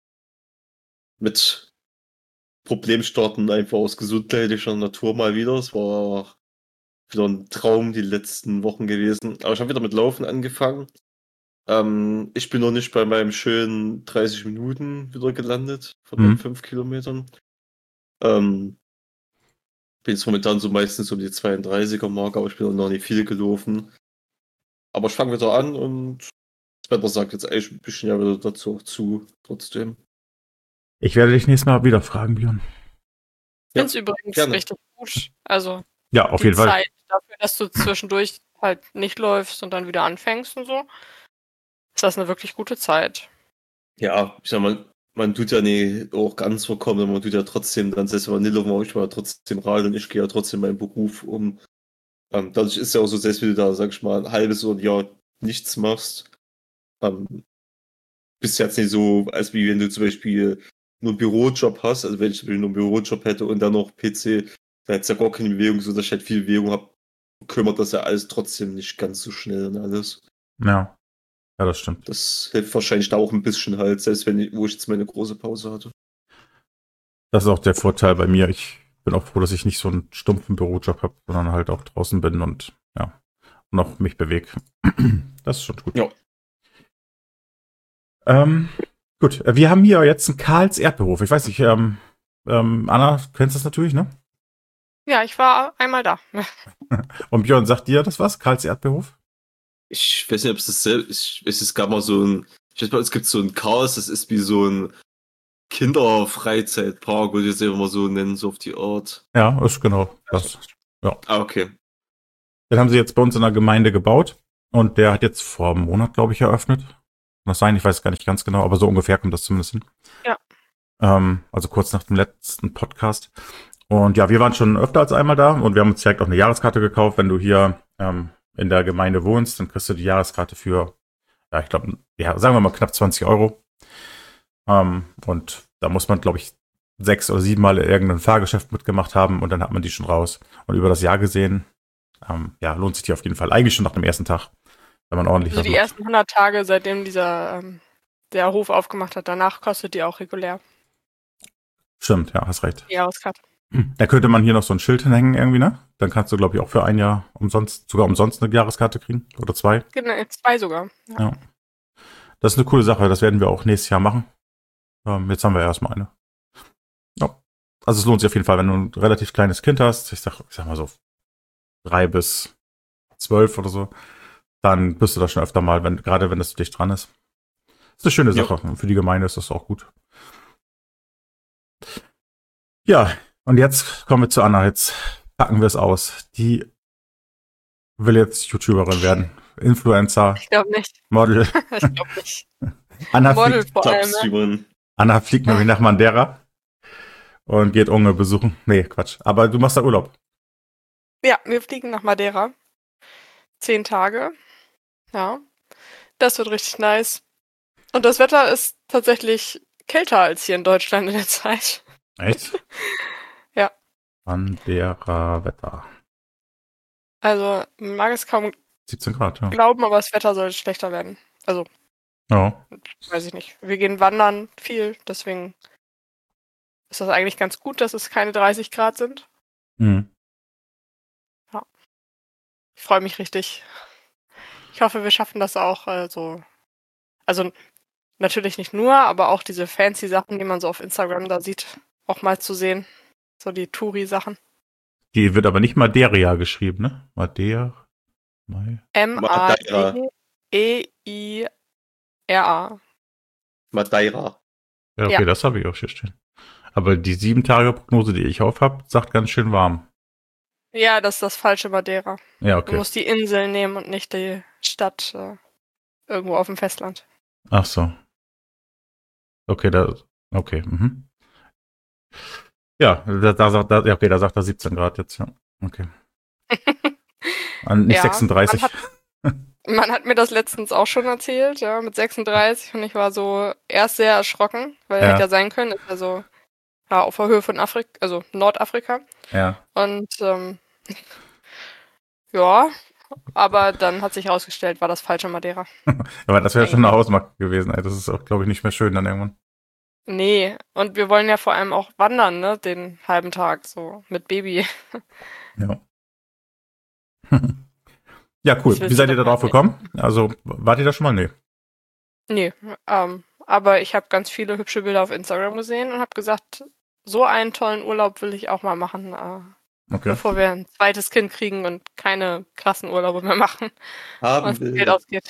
mit Problemstarten einfach aus gesundheitlicher Natur mal wieder. Es war wieder ein Traum die letzten Wochen gewesen. Aber ich habe wieder mit Laufen angefangen. Ähm, ich bin noch nicht bei meinem schönen dreißig Minuten wieder gelandet von Mhm. den fünf Kilometern. Ähm, bin jetzt momentan so meistens um die zweiunddreißiger Marke, aber ich bin noch nicht viel gelaufen. Aber ich fange wieder an und das Wetter sagt jetzt eigentlich ein bisschen ja wieder dazu auch zu, trotzdem. Ich werde dich nächstes Mal wieder fragen, Björn. Ich finde es übrigens gerne. richtig gut. Also Ja, auf die jeden Fall. Zeit dafür, dass du zwischendurch halt nicht läufst und dann wieder anfängst und so, ist das eine wirklich gute Zeit. Ja, ich sag mal, man tut ja nicht auch ganz vorkommen, man tut ja trotzdem, dann selbst wenn man nicht laufen, ich war ja trotzdem Rad und ich gehe ja trotzdem meinen Beruf um Ähm, dadurch ist ja auch so, selbst wenn du da, sag ich mal, ein halbes oder ein Jahr nichts machst, ähm, bist du jetzt nicht so, als wie wenn du zum Beispiel nur einen Bürojob hast, also wenn ich zum Beispiel nur einen Bürojob hätte und dann noch P C, da hätte es ja gar keine Bewegung, so dass ich halt viel Bewegung habe, kümmert das ja alles trotzdem nicht ganz so schnell und alles. Ja. Ja, das stimmt. Das hilft wahrscheinlich da auch ein bisschen halt, selbst wenn ich, wo ich jetzt meine große Pause hatte. Das ist auch der Vorteil bei mir. Ich bin auch froh, dass ich nicht so einen stumpfen Bürojob habe, sondern halt auch draußen bin und ja, und auch mich bewege. Das ist schon gut. Ja. Ähm, gut, wir haben hier jetzt einen Karls Erdbeerhof. Ich weiß nicht, ähm, ähm, Anna, du kennst das natürlich, ne? Ja, ich war einmal da. Und Björn, sagt dir das was? Karls Erdbeerhof? Ich weiß nicht, ob es dasselbe ist. Es ist gab mal so ein, ich weiß mal, es gibt so ein Chaos, das ist wie so ein Kinderfreizeitpark, würde ich jetzt einfach mal so nennen, so auf die Art. Ja, ist genau das. Ja. Ah, okay. Den haben sie jetzt bei uns in der Gemeinde gebaut und der hat jetzt vor einem Monat, glaube ich, eröffnet. Kann das sein? Ich weiß gar nicht ganz genau, aber so ungefähr kommt das zumindest hin. Ja. Ähm, also kurz nach dem letzten Podcast. Und ja, wir waren schon öfter als einmal da und wir haben uns direkt auch eine Jahreskarte gekauft. Wenn du hier ähm, in der Gemeinde wohnst, dann kriegst du die Jahreskarte für, ja, ich glaube, ja, sagen wir mal knapp zwanzig Euro. Ähm, und da muss man, glaube ich, sechs oder sieben Mal irgendein Fahrgeschäft mitgemacht haben und dann hat man die schon raus. Und über das Jahr gesehen, ähm, ja, lohnt sich die auf jeden Fall. Eigentlich schon nach dem ersten Tag, wenn man ordentlich Also was die macht. ersten hundert Tage, seitdem dieser ähm, der Hof aufgemacht hat, danach kostet die auch regulär. Stimmt, ja, hast recht. Die Jahreskarte. Da könnte man hier noch so ein Schild hinhängen irgendwie, ne? Dann kannst du, glaube ich, auch für ein Jahr umsonst, sogar umsonst eine Jahreskarte kriegen. Oder zwei. Genau, zwei sogar. Ja. Ja. Das ist eine coole Sache. Das werden wir auch nächstes Jahr machen. Ähm, jetzt haben wir erstmal eine. Ja. Also es lohnt sich auf jeden Fall, wenn du ein relativ kleines Kind hast. Ich sag, ich sag mal so drei bis zwölf oder so. Dann bist du da schon öfter mal, wenn, gerade wenn das dicht dran ist. Das ist eine schöne Sache. Und für die Gemeinde ist das auch gut. Ja, und jetzt kommen wir zu Anna. Jetzt packen wir es aus. Die will jetzt YouTuberin werden. Influencer, Ich glaube nicht. Model. Ich glaube nicht. Anna Model fliegt, vor allem. Ne? Jobstreamerin. Anna fliegt nämlich nach Madeira und geht Unge besuchen. Nee, Quatsch. Aber du machst da Urlaub. Ja, wir fliegen nach Madeira. Zehn Tage. Ja. Das wird richtig nice. Und das Wetter ist tatsächlich kälter als hier in Deutschland in der Zeit. Echt? Ja. Madeira Wetter. Also, man mag es kaum siebzehn Grad, ja. glauben, aber das Wetter soll schlechter werden. Also, Ja. weiß ich nicht. Wir gehen wandern viel, deswegen ist das eigentlich ganz gut, dass es keine dreißig Grad sind. Mhm. Ich freue mich richtig. Ich hoffe, wir schaffen das auch äh, so. Also natürlich nicht nur, aber auch diese fancy Sachen, die man so auf Instagram da sieht, auch mal zu sehen. So die Touri-Sachen. Die wird aber nicht Madeira geschrieben, ne? Madeira. Mai. M A D E I R A. Madeira. Ja, okay, Ja. das habe ich auch hier stehen. Aber die sieben Tage Prognose, die ich auf habe, sagt ganz schön warm. Ja, das ist das falsche Madeira. Ja, Du okay. musst die Insel nehmen und nicht die Stadt äh, irgendwo auf dem Festland. Ach so. Okay, da, okay, mhm. Ja, da, da sagt, da, ja, okay, da sagt er siebzehn Grad jetzt, ja. Okay. An, nicht Ja, sechsunddreißig. Man hat, man hat mir das letztens auch schon erzählt, ja, mit sechsunddreißig und ich war so erst sehr erschrocken, weil Ja. hätte ja sein können, ist ja so ja, auf der Höhe von Afrika, also Nordafrika. Ja. Und ähm, ja, aber dann hat sich herausgestellt, war das falsche Madeira. Aber das wäre schon eine Hausmarke gewesen, ey. Das ist auch, glaube ich, nicht mehr schön dann irgendwann. Nee, und wir wollen ja vor allem auch wandern, ne, den halben Tag, so mit Baby. Ja. Ja, cool. Das willst Wie seid du ihr da doch drauf nicht. gekommen? Also, wart ihr da schon mal? Nee. Nee, ähm, aber ich habe ganz viele hübsche Bilder auf Instagram gesehen und habe gesagt, so einen tollen Urlaub will ich auch mal machen, äh, Okay. bevor wir ein zweites Kind kriegen und keine krassen Urlaube mehr machen und Haben das Geld will. ausgeht.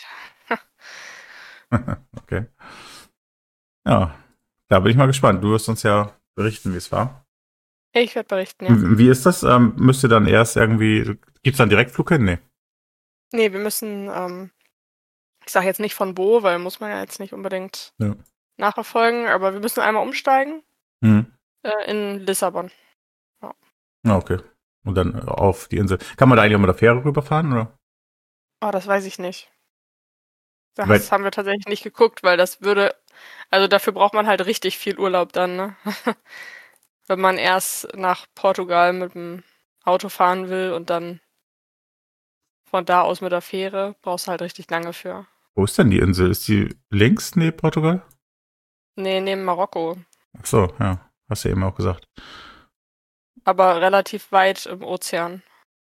Okay. Ja, da bin ich mal gespannt. Du wirst uns ja berichten, wie es war. Ich werde berichten, ja. Wie wie ist das? Ähm, müsst ihr dann erst irgendwie, gibt's dann Direktflug hin? Nee. Nee, wir müssen, ähm, ich sage jetzt nicht von wo, weil muss man ja jetzt nicht unbedingt Ja. nachverfolgen, aber wir müssen einmal umsteigen Mhm. äh, in Lissabon. Ah, okay. Und dann auf die Insel. Kann man da eigentlich auch mit der Fähre rüberfahren, oder? Oh, das weiß ich nicht. Das Weil- haben wir tatsächlich nicht geguckt, weil das würde, also dafür braucht man halt richtig viel Urlaub dann, ne? Wenn man erst nach Portugal mit dem Auto fahren will und dann von da aus mit der Fähre, brauchst du halt richtig lange für. Wo ist denn die Insel? Ist die links neben Portugal? Nee, neben Marokko. Ach so, ja. Hast du eben auch gesagt. Aber relativ weit im Ozean.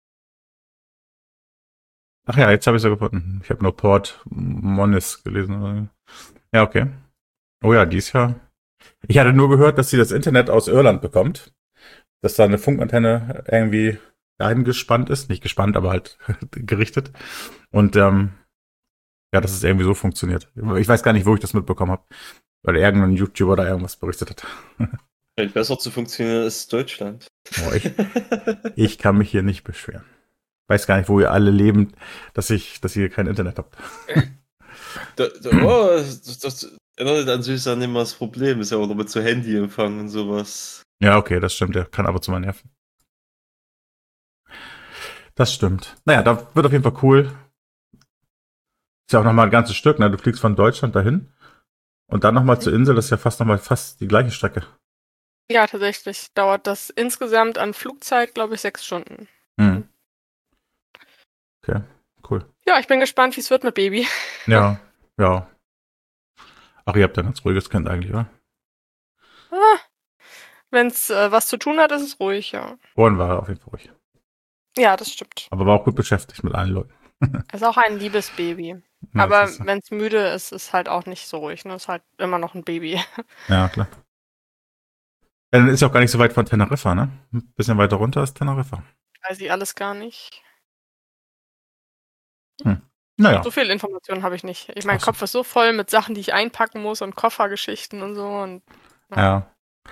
Ach ja, jetzt habe ich sie gefunden. Ich habe nur Port Monis gelesen. Ja, okay. Oh ja, die ist ja. Ich hatte nur gehört, dass sie das Internet aus Irland bekommt. Dass da eine Funkantenne irgendwie dahin gespannt ist. Nicht gespannt, aber halt gerichtet. Und ähm, ja, dass es irgendwie so funktioniert. Ich weiß gar nicht, wo ich das mitbekommen habe. Weil irgendein YouTuber da irgendwas berichtet hat. Scheint besser zu funktionieren als Deutschland. Oh, ich, ich kann mich hier nicht beschweren. Weiß gar nicht, wo ihr alle leben, dass ich, dass ihr kein Internet habt. Da, da, oh, das, das Internet an sich ist ja nicht mal das Problem. Ist ja auch noch mit so Handyempfang und sowas. Ja, okay, das stimmt. Der kann ab und zu mal nerven. Das stimmt. Naja, da wird auf jeden Fall cool. Ist ja auch nochmal ein ganzes Stück, ne? Du fliegst von Deutschland dahin und dann nochmal zur Insel. Das ist ja fast nochmal fast die gleiche Strecke. Ja, tatsächlich dauert das insgesamt an Flugzeit, glaube ich, sechs Stunden. Hm. Okay, cool. Ja, ich bin gespannt, wie es wird mit Baby. Ja, ja. Ach, ihr habt ja ein ganz ruhiges Kind eigentlich, oder? Ah, wenn es äh, was zu tun hat, ist es ruhig, ja. Vorhin war er auf jeden Fall ruhig. Ja, das stimmt. Aber war auch gut beschäftigt mit allen Leuten. Es ist auch ein liebes Baby. Ja, Aber das ist so. wenn es müde ist, ist halt auch nicht so ruhig. Ne? Ist halt immer noch ein Baby. Ja, klar. Ja, dann ist ja auch gar nicht so weit von Teneriffa, ne? Ein bisschen weiter runter ist Teneriffa. Weiß ich alles gar nicht. Naja, So viel Informationen habe ich nicht. Ich mein Ach so. Kopf ist so voll mit Sachen, die ich einpacken muss und Koffergeschichten und so. Und ja.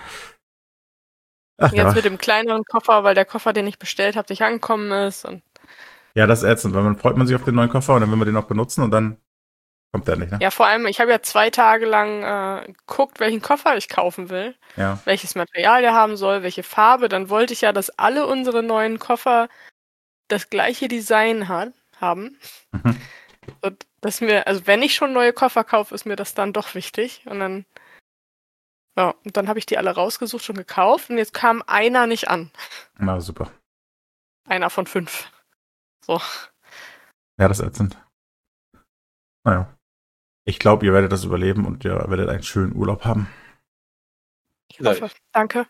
Ach jetzt ja. mit dem kleineren Koffer, weil der Koffer, den ich bestellt habe, nicht angekommen ist. Und Ja, das ist ätzend, weil man freut man sich auf den neuen Koffer und dann will man den auch benutzen und dann kommt der nicht, ne? ja, vor allem, ich habe ja zwei Tage lang äh, geguckt, welchen Koffer ich kaufen will, Ja. welches Material der haben soll, welche Farbe. Dann wollte ich ja, dass alle unsere neuen Koffer das gleiche Design hat, haben. Mhm. Und dass mir, also wenn ich schon neue Koffer kaufe, ist mir das dann doch wichtig. Und dann, ja, und dann habe ich die alle rausgesucht und gekauft und jetzt kam einer nicht an. Na, super. Einer von fünf. So. Ja, das ist ätzend. Naja. Ich glaube, ihr werdet das überleben und ihr werdet einen schönen Urlaub haben. Ich hoffe. Danke.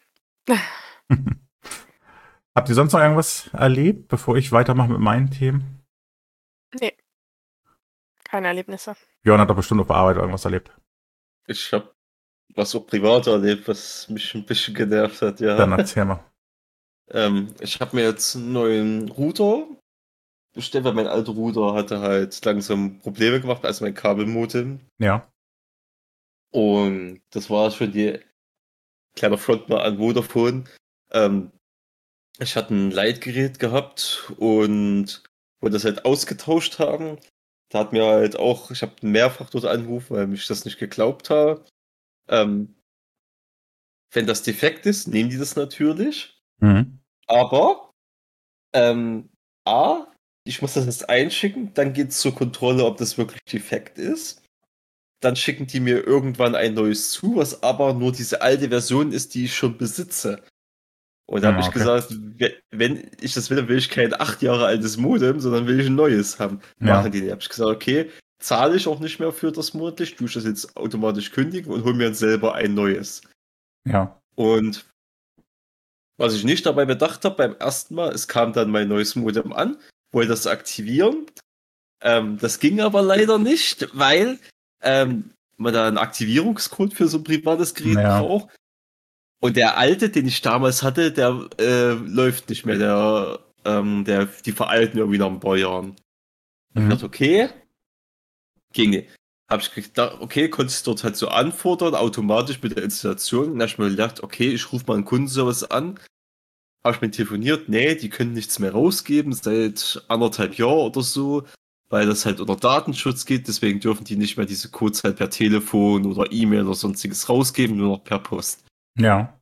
Habt ihr sonst noch irgendwas erlebt, bevor ich weitermache mit meinen Themen? Nee. Keine Erlebnisse. Björn hat doch bestimmt auf der Arbeit irgendwas erlebt. Ich habe was auch privat erlebt, was mich ein bisschen genervt hat, ja. Dann erzähl mal. Ähm, ich habe mir jetzt einen neuen Router bestellt, weil mein alter Router hatte halt langsam Probleme gemacht, also mein Kabelmodem. Ja. Und das war schon die kleine Front mal an Vodafone. Ähm, ich hatte ein Leitgerät gehabt und wo das halt ausgetauscht haben. Da hat mir halt auch, ich habe mehrfach dort angerufen, weil mich das nicht geglaubt habe. Ähm, wenn das defekt ist, nehmen die das natürlich. Mhm. Aber ähm, A, ich muss das jetzt einschicken, dann geht es zur Kontrolle, ob das wirklich defekt ist. Dann schicken die mir irgendwann ein neues zu, was aber nur diese alte Version ist, die ich schon besitze. Und da Ah, habe ich okay. gesagt, we- wenn ich das will, dann will ich kein acht Jahre altes Modem, sondern will ich ein neues haben. Ja. Machen die nicht. Da habe ich gesagt, okay, zahle ich auch nicht mehr für das monatlich, tue ich das jetzt automatisch kündigen und hole mir dann selber ein neues. Ja. Und was ich nicht dabei bedacht habe beim ersten Mal, es kam dann mein neues Modem an, wollte das aktivieren. Ähm, das ging aber leider nicht, weil ähm, man da einen Aktivierungscode für so ein privates Gerät Ja. braucht. Und der alte, den ich damals hatte, der äh, läuft nicht mehr. Der, ähm, der, die veralten irgendwie nach ein paar Jahren. Und Mhm. ich dachte, okay, ging nicht. Hab ich gedacht, okay, konntest du dort halt so anfordern, automatisch mit der Installation. Und dann hab ich mir gedacht, okay, ich rufe mal einen Kundenservice an. Habe ich mit telefoniert, nee, die können nichts mehr rausgeben seit anderthalb Jahren oder so, weil das halt unter Datenschutz geht, deswegen dürfen die nicht mehr diese Codes halt per Telefon oder E-Mail oder sonstiges rausgeben, nur noch per Post. Ja.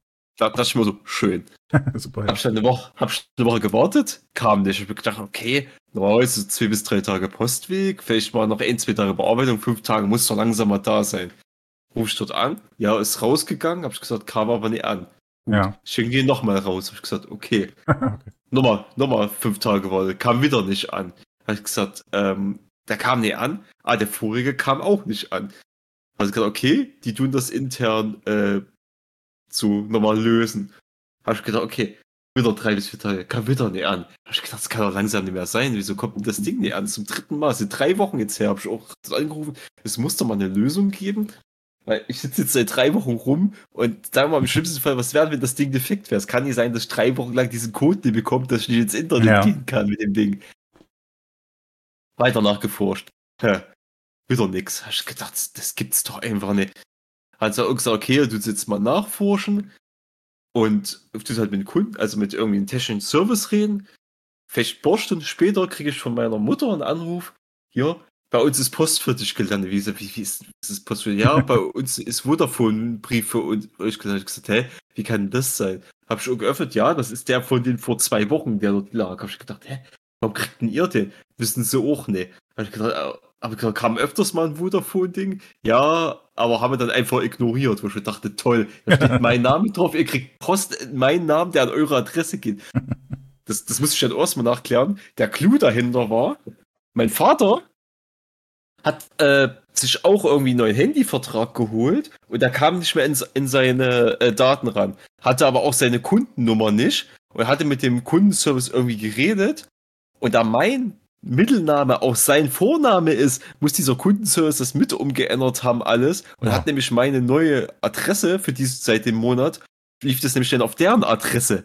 da dachte ich mir so, schön. Super. Hab ich dann eine Woche, hab ich eine Woche gewartet, kam nicht. Ich hab gedacht, okay, normalerweise so zwei bis drei Tage Postweg, vielleicht mal noch ein, zwei Tage Bearbeitung, fünf Tage muss doch langsam mal da sein. Ruf ich dort an, ja, ist rausgegangen, hab ich gesagt, kam aber nicht an. Gut, Ja. schicken die nochmal raus. Hab ich gesagt, okay. Okay. Nochmal, nochmal fünf Tage gewartet, kam wieder nicht an. Hab ich gesagt, ähm, der kam nicht an, ah, der vorige kam auch nicht an. Hab ich gesagt, okay, die tun das intern äh, so nochmal lösen. Hab ich gedacht, okay, wieder drei bis vier Tage, kam wieder nicht an. Hab ich gedacht, das kann doch langsam nicht mehr sein. Wieso kommt denn das Ding nicht an? Zum dritten Mal, es sind drei Wochen jetzt her, hab ich auch angerufen. Es muss doch mal eine Lösung geben. Weil ich sitze jetzt seit drei Wochen rum und sagen wir mal im schlimmsten Fall, was wäre, wenn das Ding defekt wäre? Es kann nicht sein, dass ich drei Wochen lang diesen Code nicht bekomme, dass ich nicht ins Internet Ja. gehen kann mit dem Ding. Weiter nachgeforscht. Ja, wieder nix. Hab ich gedacht, das gibt's doch einfach nicht. Hat er auch gesagt, okay, du willst jetzt mal nachforschen und du halt mit dem Kunden, also mit irgendwie einem technischen Service reden. Vielleicht ein paar Stunden später kriege ich von meiner Mutter einen Anruf. Hier, bei uns ist Post für dich gelandet. Wie, wie, wie ist, ist das Post für dich? Ja, bei uns ist Vodafone-Brief für uns. Ich habe gesagt, hä, wie kann das sein? Hab ich schon geöffnet, ja, das ist der von den vor zwei Wochen, der dort lag. Hab ich gedacht, hä, warum kriegt denn ihr den? Wissen sie auch nicht. Hab ich gedacht, aber gesagt, kam öfters mal ein Vodafone-Ding? Ja, aber haben wir dann einfach ignoriert, wo ich mir dachte, toll, da steht mein Name drauf, ihr kriegt Post in meinen Namen, der an eure Adresse geht. Das, das musste ich dann erstmal nachklären. Der Clou dahinter war, mein Vater hat äh, sich auch irgendwie einen neuen Handyvertrag geholt und er kam nicht mehr in, in seine äh, Daten ran. Hatte aber auch seine Kundennummer nicht und hatte mit dem Kundenservice irgendwie geredet. Und da mein Mittelname auch sein Vorname ist, muss dieser Kundenservice das mit umgeändert haben alles und Ja. hat nämlich meine neue Adresse für diese seit dem Monat, lief das nämlich dann auf deren Adresse.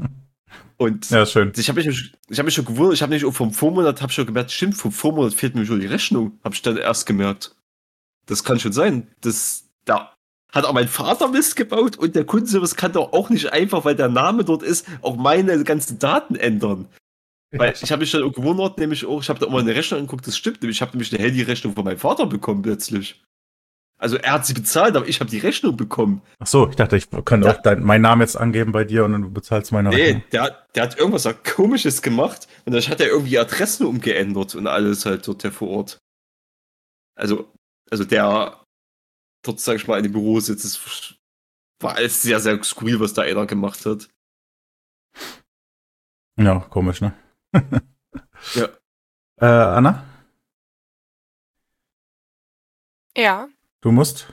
Und Ja, schön. ich habe mich, ich hab mich schon gewundert, ich habe nicht vom Vormonat, habe schon gemerkt, stimmt, vom Vormonat fehlt mir schon die Rechnung, habe ich dann erst gemerkt. Das kann schon sein. Das, da hat auch mein Vater Mist gebaut und der Kundenservice kann doch auch nicht einfach, weil der Name dort ist, auch meine ganzen Daten ändern. Weil ich habe mich dann auch gewundert, nämlich auch, ich habe da immer eine Rechnung angeguckt, das stimmt, nämlich ich habe nämlich eine Handyrechnung von meinem Vater bekommen plötzlich. Also er hat sie bezahlt, aber ich habe die Rechnung bekommen. Ach so, ich dachte, ich könnte Ja. auch dein, meinen Namen jetzt angeben bei dir und dann du bezahlst meine Nee, Rechnung. der, hat- der hat irgendwas Komisches gemacht und dann hat er irgendwie Adressen umgeändert und alles halt dort der vor Ort. Also, also der dort, sag ich mal, in dem Büro sitzt, es war alles sehr, sehr skurril, was da einer gemacht hat. Ja, komisch, ne? Ja. Äh, Anna, Ja, du musst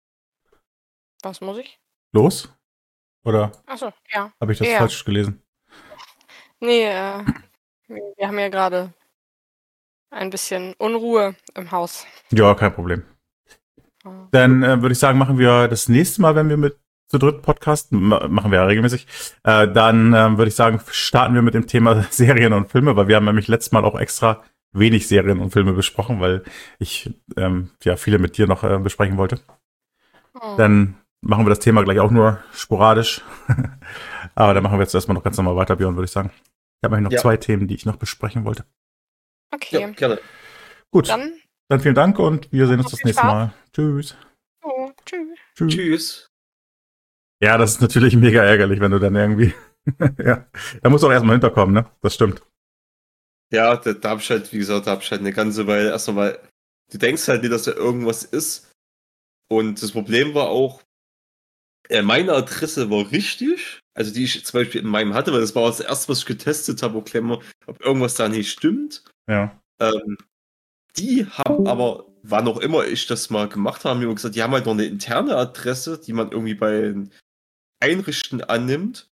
was muss ich? los? Oder Achso, ja. habe ich das Ja. falsch gelesen? Nee, äh, wir wir haben ja gerade ein bisschen Unruhe im Haus. Ja, kein Problem. Äh, Dann äh, würde ich sagen, machen wir das nächste Mal, wenn wir mit zu dritt podcasten, ma- machen wir ja regelmäßig, äh, dann ähm, würde ich sagen, starten wir mit dem Thema Serien und Filme, weil wir haben nämlich letztes Mal auch extra wenig Serien und Filme besprochen, weil ich ähm, ja viele mit dir noch äh, besprechen wollte. oh. Dann machen wir das Thema gleich auch nur sporadisch. Aber dann machen wir jetzt erstmal noch ganz normal weiter, Björn, würde ich sagen. Ich habe eigentlich noch Ja. zwei Themen, die ich noch besprechen wollte. Okay, gerne. Gut, dann, dann vielen Dank und wir sehen uns Noch das viel nächste Spaß. Mal. Tschüss. oh, tschüss. Tschüss. Tschüss. Ja, das ist natürlich mega ärgerlich, wenn du dann irgendwie. Ja, da muss auch erstmal hinterkommen, ne? Das stimmt. Ja, da, da hab ich halt, wie gesagt, da hab ich halt eine ganze Weile erst nochmal, du denkst halt nicht, dass da irgendwas ist. Und das Problem war auch, äh, meine Adresse war richtig, also die ich zum Beispiel in meinem hatte, weil das war das erste, was ich getestet habe, okay, ob irgendwas da nicht stimmt. Ja. Ähm, die haben aber, wann auch immer ich das mal gemacht habe, mir gesagt, die haben halt noch eine interne Adresse, die man irgendwie bei den Einrichten annimmt.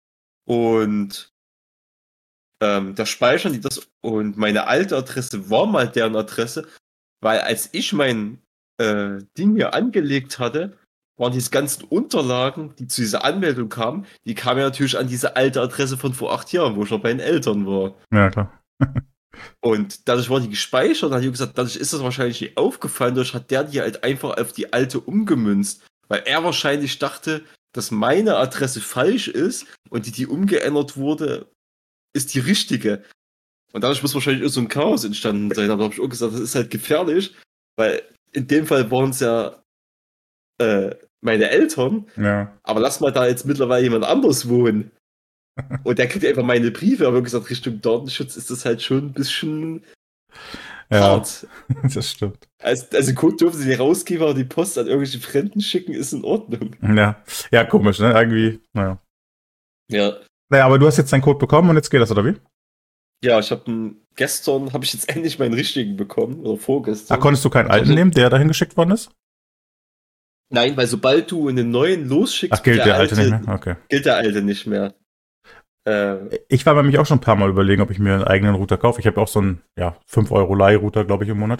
Und ähm, da speichern die das. Und meine alte Adresse war mal deren Adresse, weil als ich mein äh, Ding hier angelegt hatte, waren diese ganzen Unterlagen, die zu dieser Anmeldung kamen, die kamen ja natürlich an diese alte Adresse von vor acht Jahren, wo ich noch bei den Eltern war. Ja, klar. Und dadurch war die gespeichert, dann hat die gesagt, dadurch ist das wahrscheinlich nicht aufgefallen, dadurch hat der die halt einfach auf die alte umgemünzt, weil er wahrscheinlich dachte, dass meine Adresse falsch ist und die, die umgeändert wurde, ist die richtige. Und dadurch muss wahrscheinlich auch so ein Chaos entstanden sein, aber da habe ich auch gesagt, das ist halt gefährlich, weil in dem Fall waren es ja äh, meine Eltern, Ja. aber lass mal da jetzt mittlerweile jemand anders wohnen. Und der kriegt einfach meine Briefe, aber wie gesagt, Richtung Datenschutz ist das halt schon ein bisschen Ja, hart. das stimmt. Also, also Code dürfen sie nicht rausgeben, aber die Post an irgendwelche Fremden schicken, ist in Ordnung. Ja, ja, komisch, ne? Irgendwie, naja. Ja, Naja, aber du hast jetzt deinen Code bekommen und jetzt geht das, oder wie? ja, ich habe gestern, habe ich jetzt endlich meinen richtigen bekommen, oder Ah, vorgestern. konntest du keinen alten Also- nehmen, der dahin geschickt worden ist? Nein, weil sobald du einen neuen losschickst, Ach, gilt der, alte nicht mehr? Okay. gilt der alte nicht mehr. Äh, Ich war bei mich auch schon ein paar Mal überlegen, ob ich mir einen eigenen Router kaufe. Ich habe auch so einen, ja, fünf Euro Leihrouter, glaube ich, im Monat.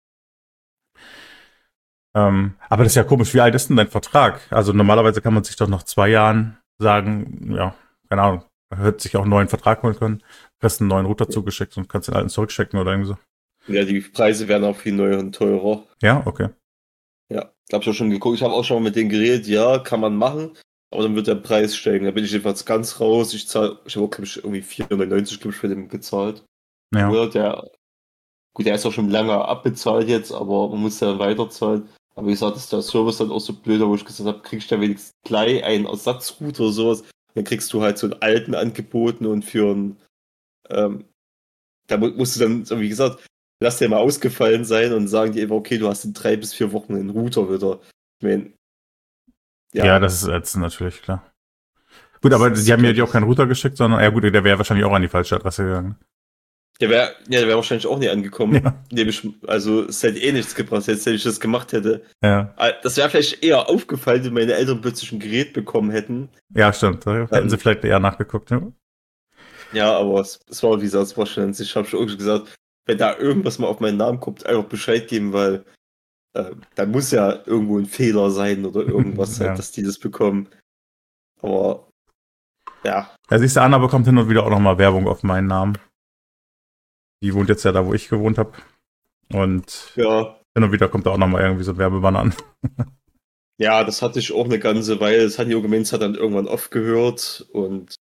Ähm, aber das ist ja komisch. Wie alt ist denn dein Vertrag? Also normalerweise kann man sich doch nach zwei Jahren sagen, ja, keine Ahnung, man hätte sich auch einen neuen Vertrag holen können, kriegst einen neuen Router zugeschickt und kannst den alten zurückschicken oder irgendwie so. ja, die Preise werden auch viel neuer und teurer. Ja, okay. Ja, ich habe schon geguckt, ich habe auch schon mal mit denen geredet, ja, kann man machen, aber dann wird der Preis steigen. Da bin ich jedenfalls ganz raus. Ich zahle, ich habe auch, glaube ich, irgendwie vier Euro neunundneunzig glaub ich, für den gezahlt. Ja. Ja, der, gut, der ist auch schon lange abbezahlt jetzt, aber man muss ja dann weiterzahlen. Aber wie gesagt, ist der Service dann auch so blöd, wo ich gesagt habe, kriegst du ja wenigstens gleich einen Ersatzrouter oder sowas. Dann kriegst du halt so einen alten angeboten und für einen, ähm, da mu- musst du dann, so wie gesagt, lass dir mal ausgefallen sein und sagen die einfach, okay, du hast in drei bis vier Wochen einen Router wieder. Ich meine, Ja, das ist jetzt natürlich klar. Gut, aber Das ist die haben mir klar. ja auch keinen Router geschickt, sondern, ja gut, der wäre wahrscheinlich auch an die falsche Adresse gegangen. Der wäre ja, der wär wahrscheinlich auch nie angekommen. Ja. Nämlich, also es hätte eh nichts gebracht, jetzt, wenn ich das gemacht hätte. Ja, Das wäre vielleicht eher aufgefallen, wenn meine Eltern plötzlich ein Gerät bekommen hätten. ja stimmt. Da hätten Ähm, sie vielleicht eher nachgeguckt. Ja. Ja, aber es, es war, wie gesagt, es war schon, ich habe schon irgendwie gesagt, wenn da irgendwas mal auf meinen Namen kommt, einfach Bescheid geben, weil äh, da muss ja irgendwo ein Fehler sein oder irgendwas, Ja. halt, dass die das bekommen. Aber ja, Ja, siehst du, Anna bekommt hin und wieder auch nochmal Werbung auf meinen Namen. Die wohnt jetzt ja da, wo ich gewohnt habe. Und ja, hin und wieder kommt da auch nochmal irgendwie so ein Werbebanner an. ja, das hatte ich auch eine ganze Weile. Das hat die Arguments hat dann irgendwann aufgehört und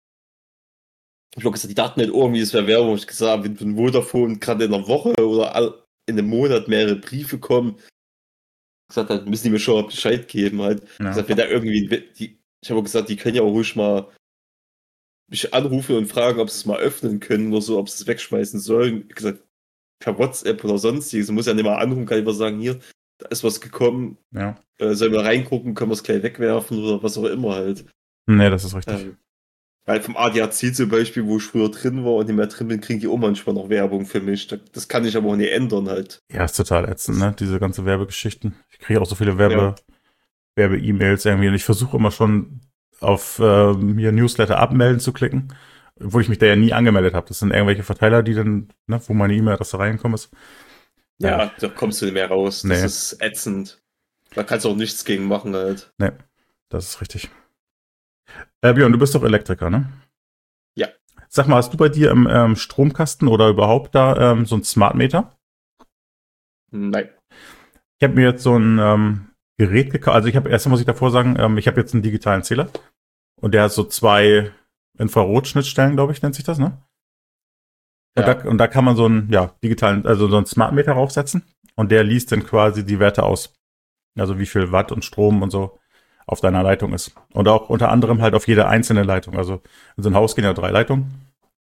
ich habe gesagt, die dachten nicht irgendwie, es wäre Werbung. Ich gesagt, wenn von Vodafone gerade in einer Woche oder all, in einem Monat mehrere Briefe kommen, gesagt, dann müssen die mir schon mal Bescheid geben. Halt. Ja. Gesagt, wenn da irgendwie, die, ich habe auch gesagt, die können ja auch ruhig mal mich anrufen und fragen, ob sie es mal öffnen können oder so, ob sie es wegschmeißen sollen. Ich gesagt, per WhatsApp oder sonstiges. Man muss ja nicht mal anrufen, kann ich mal sagen, hier, da ist was gekommen, Ja. äh, sollen wir reingucken, können wir es gleich wegwerfen oder was auch immer halt. Nee, das ist richtig. Ähm, weil vom A D A C zum Beispiel, wo ich früher drin war und nicht mehr drin bin, kriegen die auch manchmal noch Werbung für mich. Das, das kann ich aber auch nicht ändern halt. Ja, ist total ätzend, ne? Diese ganze Werbegeschichten. Ich kriege auch so viele Werbe, Ja. Werbe-E-Mails irgendwie. Und ich versuche immer schon auf ähm, hier Newsletter abmelden zu klicken, obwohl ich mich da ja nie angemeldet habe. Das sind irgendwelche Verteiler, die dann, ne, wo meine E-Mail-Adresse reinkommt ist. Ja, Ja. da kommst du nicht mehr raus. Das Nee. ist ätzend. Da kannst du auch nichts gegen machen halt. Nee, das ist richtig. Äh, Björn, du bist doch Elektriker, ne? Ja. Sag mal, hast du bei dir im ähm, Stromkasten oder überhaupt da ähm, so ein Smart Meter? Nein. Ich habe mir jetzt so ein ähm, Gerät gekauft. Also ich habe, erstmal muss ich davor sagen, ähm, ich habe jetzt einen digitalen Zähler. Und der hat so zwei Infrarotschnittstellen, glaube ich, nennt sich das, ne? Und, Ja. da, und da kann man so einen, ja, digitalen, also so einen Smart Meter raufsetzen. Und der liest dann quasi die Werte aus. Also wie viel Watt und Strom und so auf deiner Leitung ist. Und auch unter anderem halt auf jede einzelne Leitung. Also in so ein Haus gehen ja drei Leitungen.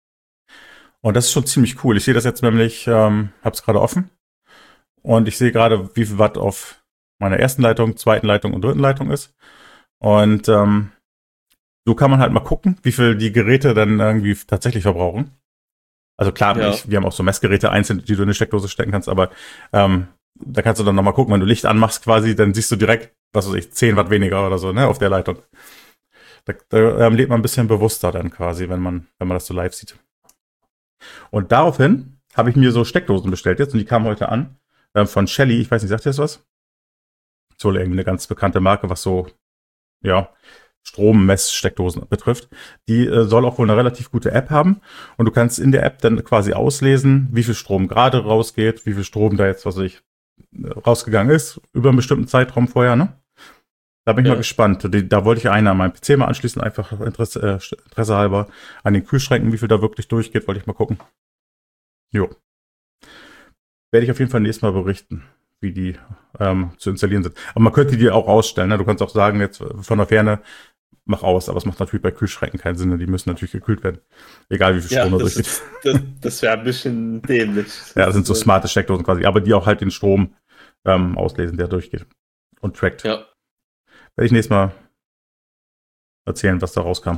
Und das ist schon ziemlich cool. Ich sehe das jetzt nämlich, ähm, habe es gerade offen. Und ich sehe gerade, wie viel Watt auf meiner ersten Leitung, zweiten Leitung und dritten Leitung ist. Und ähm, so kann man halt mal gucken, wie viel die Geräte dann irgendwie tatsächlich verbrauchen. Also klar, Ja. ich, wir haben auch so Messgeräte einzeln, die du in eine Steckdose stecken kannst, aber ähm, da kannst du dann nochmal gucken, wenn du Licht anmachst quasi, dann siehst du direkt, was weiß ich, zehn Watt weniger oder so, ne, auf der Leitung. Da, da ähm, lebt man ein bisschen bewusster dann quasi, wenn man, wenn man das so live sieht. Und daraufhin habe ich mir so Steckdosen bestellt jetzt und die kamen heute an ähm, von Shelly. Ich weiß nicht, sagt ihr das was? So irgendwie eine ganz bekannte Marke, was so, ja, Strommesssteckdosen betrifft. Die äh, soll auch wohl eine relativ gute App haben und du kannst in der App dann quasi auslesen, wie viel Strom gerade rausgeht, wie viel Strom da jetzt, was weiß ich, rausgegangen ist, über einen bestimmten Zeitraum vorher, ne? Da bin ich Ja. mal gespannt. Die, da wollte ich eine an meinem P C mal anschließen, einfach Interesse, äh, Interesse halber. An den Kühlschränken, wie viel da wirklich durchgeht, wollte ich mal gucken. Jo. Werde ich auf jeden Fall nächstes Mal berichten. wie die ähm, zu installieren sind. Aber man könnte die auch ausstellen. Ne? Du kannst auch sagen, jetzt von der Ferne, mach aus. Aber es macht natürlich bei Kühlschränken keinen Sinn. Die müssen natürlich gekühlt werden. Egal wie viel Strom Ja, da das, durchgeht. ist- das, das wäre ein bisschen dämlich. Ja, das sind so smarte Steckdosen quasi. Aber die auch halt den Strom ähm, auslesen, der durchgeht. Und trackt. Ja, Werde ich nächstes Mal erzählen, was da rauskam.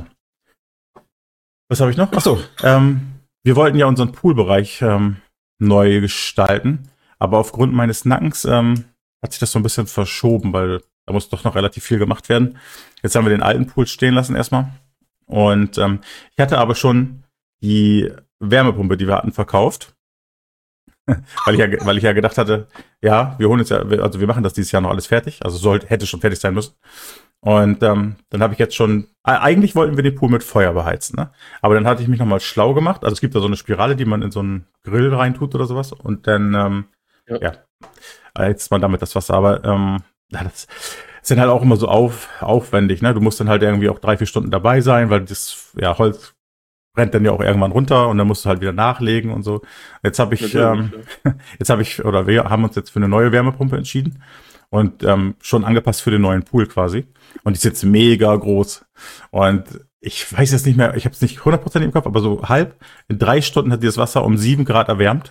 Was habe ich noch? Achso, ähm, wir wollten ja unseren Poolbereich ähm, neu gestalten, aber aufgrund meines Nackens ähm, hat sich das so ein bisschen verschoben, weil da muss doch noch relativ viel gemacht werden. Jetzt haben wir den alten Pool stehen lassen erstmal. Und ähm, ich hatte aber schon die Wärmepumpe, die wir hatten, verkauft. weil, ich ja, weil ich ja gedacht hatte, ja, wir holen jetzt ja, also wir machen das dieses Jahr noch alles fertig. Also sollte, hätte schon fertig sein müssen. Und ähm, dann habe ich jetzt schon, eigentlich wollten wir den Pool mit Feuer beheizen, ne? Aber dann hatte ich mich nochmal schlau gemacht. Also es gibt da so eine Spirale, die man in so einen Grill reintut oder sowas. Und dann, ähm, ja, Ja. heizt man damit das Wasser. Aber ähm, ja, das sind halt auch immer so auf, aufwendig, ne? Du musst dann halt irgendwie auch drei, vier Stunden dabei sein, weil das ja, Holz brennt dann ja auch irgendwann runter und dann musst du halt wieder nachlegen und so. Jetzt habe ich, ähm, natürlich, jetzt habe ich, oder wir haben uns jetzt für eine neue Wärmepumpe entschieden und ähm, schon angepasst für den neuen Pool quasi. Und die ist jetzt mega groß. Und ich weiß jetzt nicht mehr, ich habe es nicht hundert Prozent im Kopf, aber so halb. In drei Stunden hat dieses Wasser um sieben Grad erwärmt.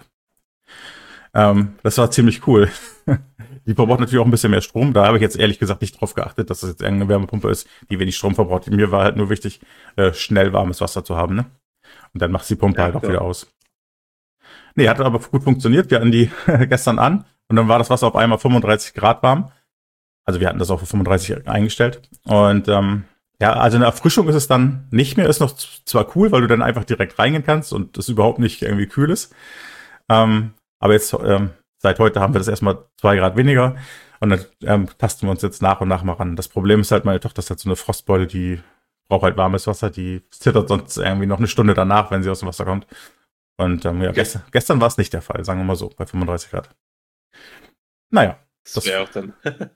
Ähm, das war ziemlich cool. Die verbraucht natürlich auch ein bisschen mehr Strom. Da habe ich jetzt ehrlich gesagt nicht drauf geachtet, dass das jetzt irgendeine Wärmepumpe ist, die wenig Strom verbraucht. Mir war halt nur wichtig, äh, schnell warmes Wasser zu haben, ne? Und dann macht die Pumpe Ja, halt auch klar. wieder aus. Nee, hat aber gut funktioniert. Wir hatten die gestern an und dann war das Wasser auf einmal fünfunddreißig Grad warm. Also wir hatten das auch für fünfunddreißig eingestellt. Und ähm, ja, also eine Erfrischung ist es dann nicht mehr. Ist noch z- zwar cool, weil du dann einfach direkt reingehen kannst und es überhaupt nicht irgendwie kühl ist. Ähm, aber jetzt ähm, seit heute haben wir das erstmal zwei Grad weniger und dann ähm, tasten wir uns jetzt nach und nach mal ran. Das Problem ist halt, meine Tochter ist halt so eine Frostbeule, die braucht halt warmes Wasser, die zittert sonst irgendwie noch eine Stunde danach, wenn sie aus dem Wasser kommt. Und ähm, ja, Okay. gestern, gestern war es nicht der Fall, sagen wir mal so, bei fünfunddreißig Grad. Naja. Das, Das- wäre auch dann.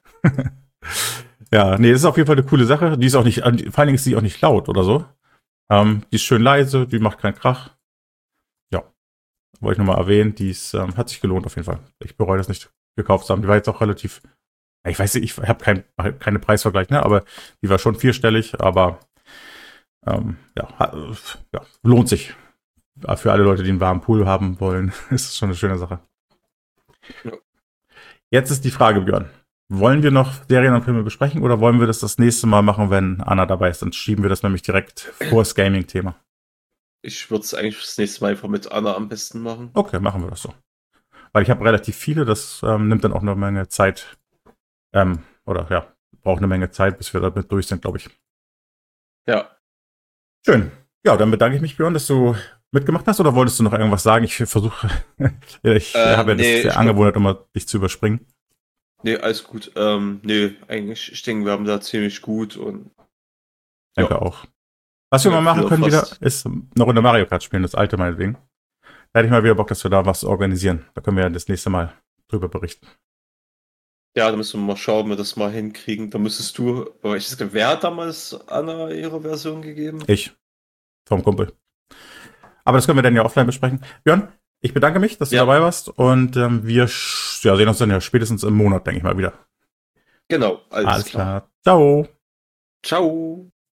Ja, nee, das ist auf jeden Fall eine coole Sache. Die ist auch nicht, vor allen Dingen ist die auch nicht laut oder so. Ähm, die ist schön leise, die macht keinen Krach. Ja, wollte ich nochmal erwähnen, die ist, ähm, hat sich gelohnt auf jeden Fall. Ich bereue das nicht gekauft zu haben. Die war jetzt auch relativ, ich weiß nicht, ich habe kein, keine Preisvergleich, ne, aber die war schon vierstellig, aber ähm, ja, ha- ja, lohnt sich. Für alle Leute, die einen warmen Pool haben wollen, ist es schon eine schöne Sache. Ja. Jetzt ist die Frage, Björn. Wollen wir noch Serien und Filme besprechen oder wollen wir das das nächste Mal machen, wenn Anna dabei ist? Dann schieben wir das nämlich direkt vor das Gaming-Thema. Ich würde es eigentlich das nächste Mal einfach mit Anna am besten machen. Okay, machen wir das so. Weil ich habe relativ viele, das ähm, nimmt dann auch eine Menge Zeit. Ähm, oder ja, braucht eine Menge Zeit, bis wir damit durch sind, glaube ich. Ja. Schön. Ja, dann bedanke ich mich, Björn, dass du mitgemacht hast. Oder wolltest du noch irgendwas sagen? Ich versuche, ich Äh, habe ja nee, das sehr ich angewohnt, immer dich zu überspringen. Nee, alles gut. Ähm, nee, eigentlich, ich denke, wir haben da ziemlich gut und Danke Ja. auch. Was wir Ja, mal machen wieder können wieder, fast. ist eine Runde Mario Kart spielen, das alte meinetwegen. Da hätte ich mal wieder Bock, dass wir da was organisieren. Da können wir ja das nächste Mal drüber berichten. ja, da müssen wir mal schauen, ob wir das mal hinkriegen. Da müsstest du, aber ich weiß gar nicht, wer hat damals Anna ihre Version gegeben? Ich. Vom Kumpel. Aber das können wir dann ja offline besprechen. Björn, ich bedanke mich, dass du Ja. dabei warst und ähm, wir sch- ja, sehen uns dann ja spätestens im Monat, denke ich mal wieder. Genau, alles, Alles klar. klar. Ciao. Ciao.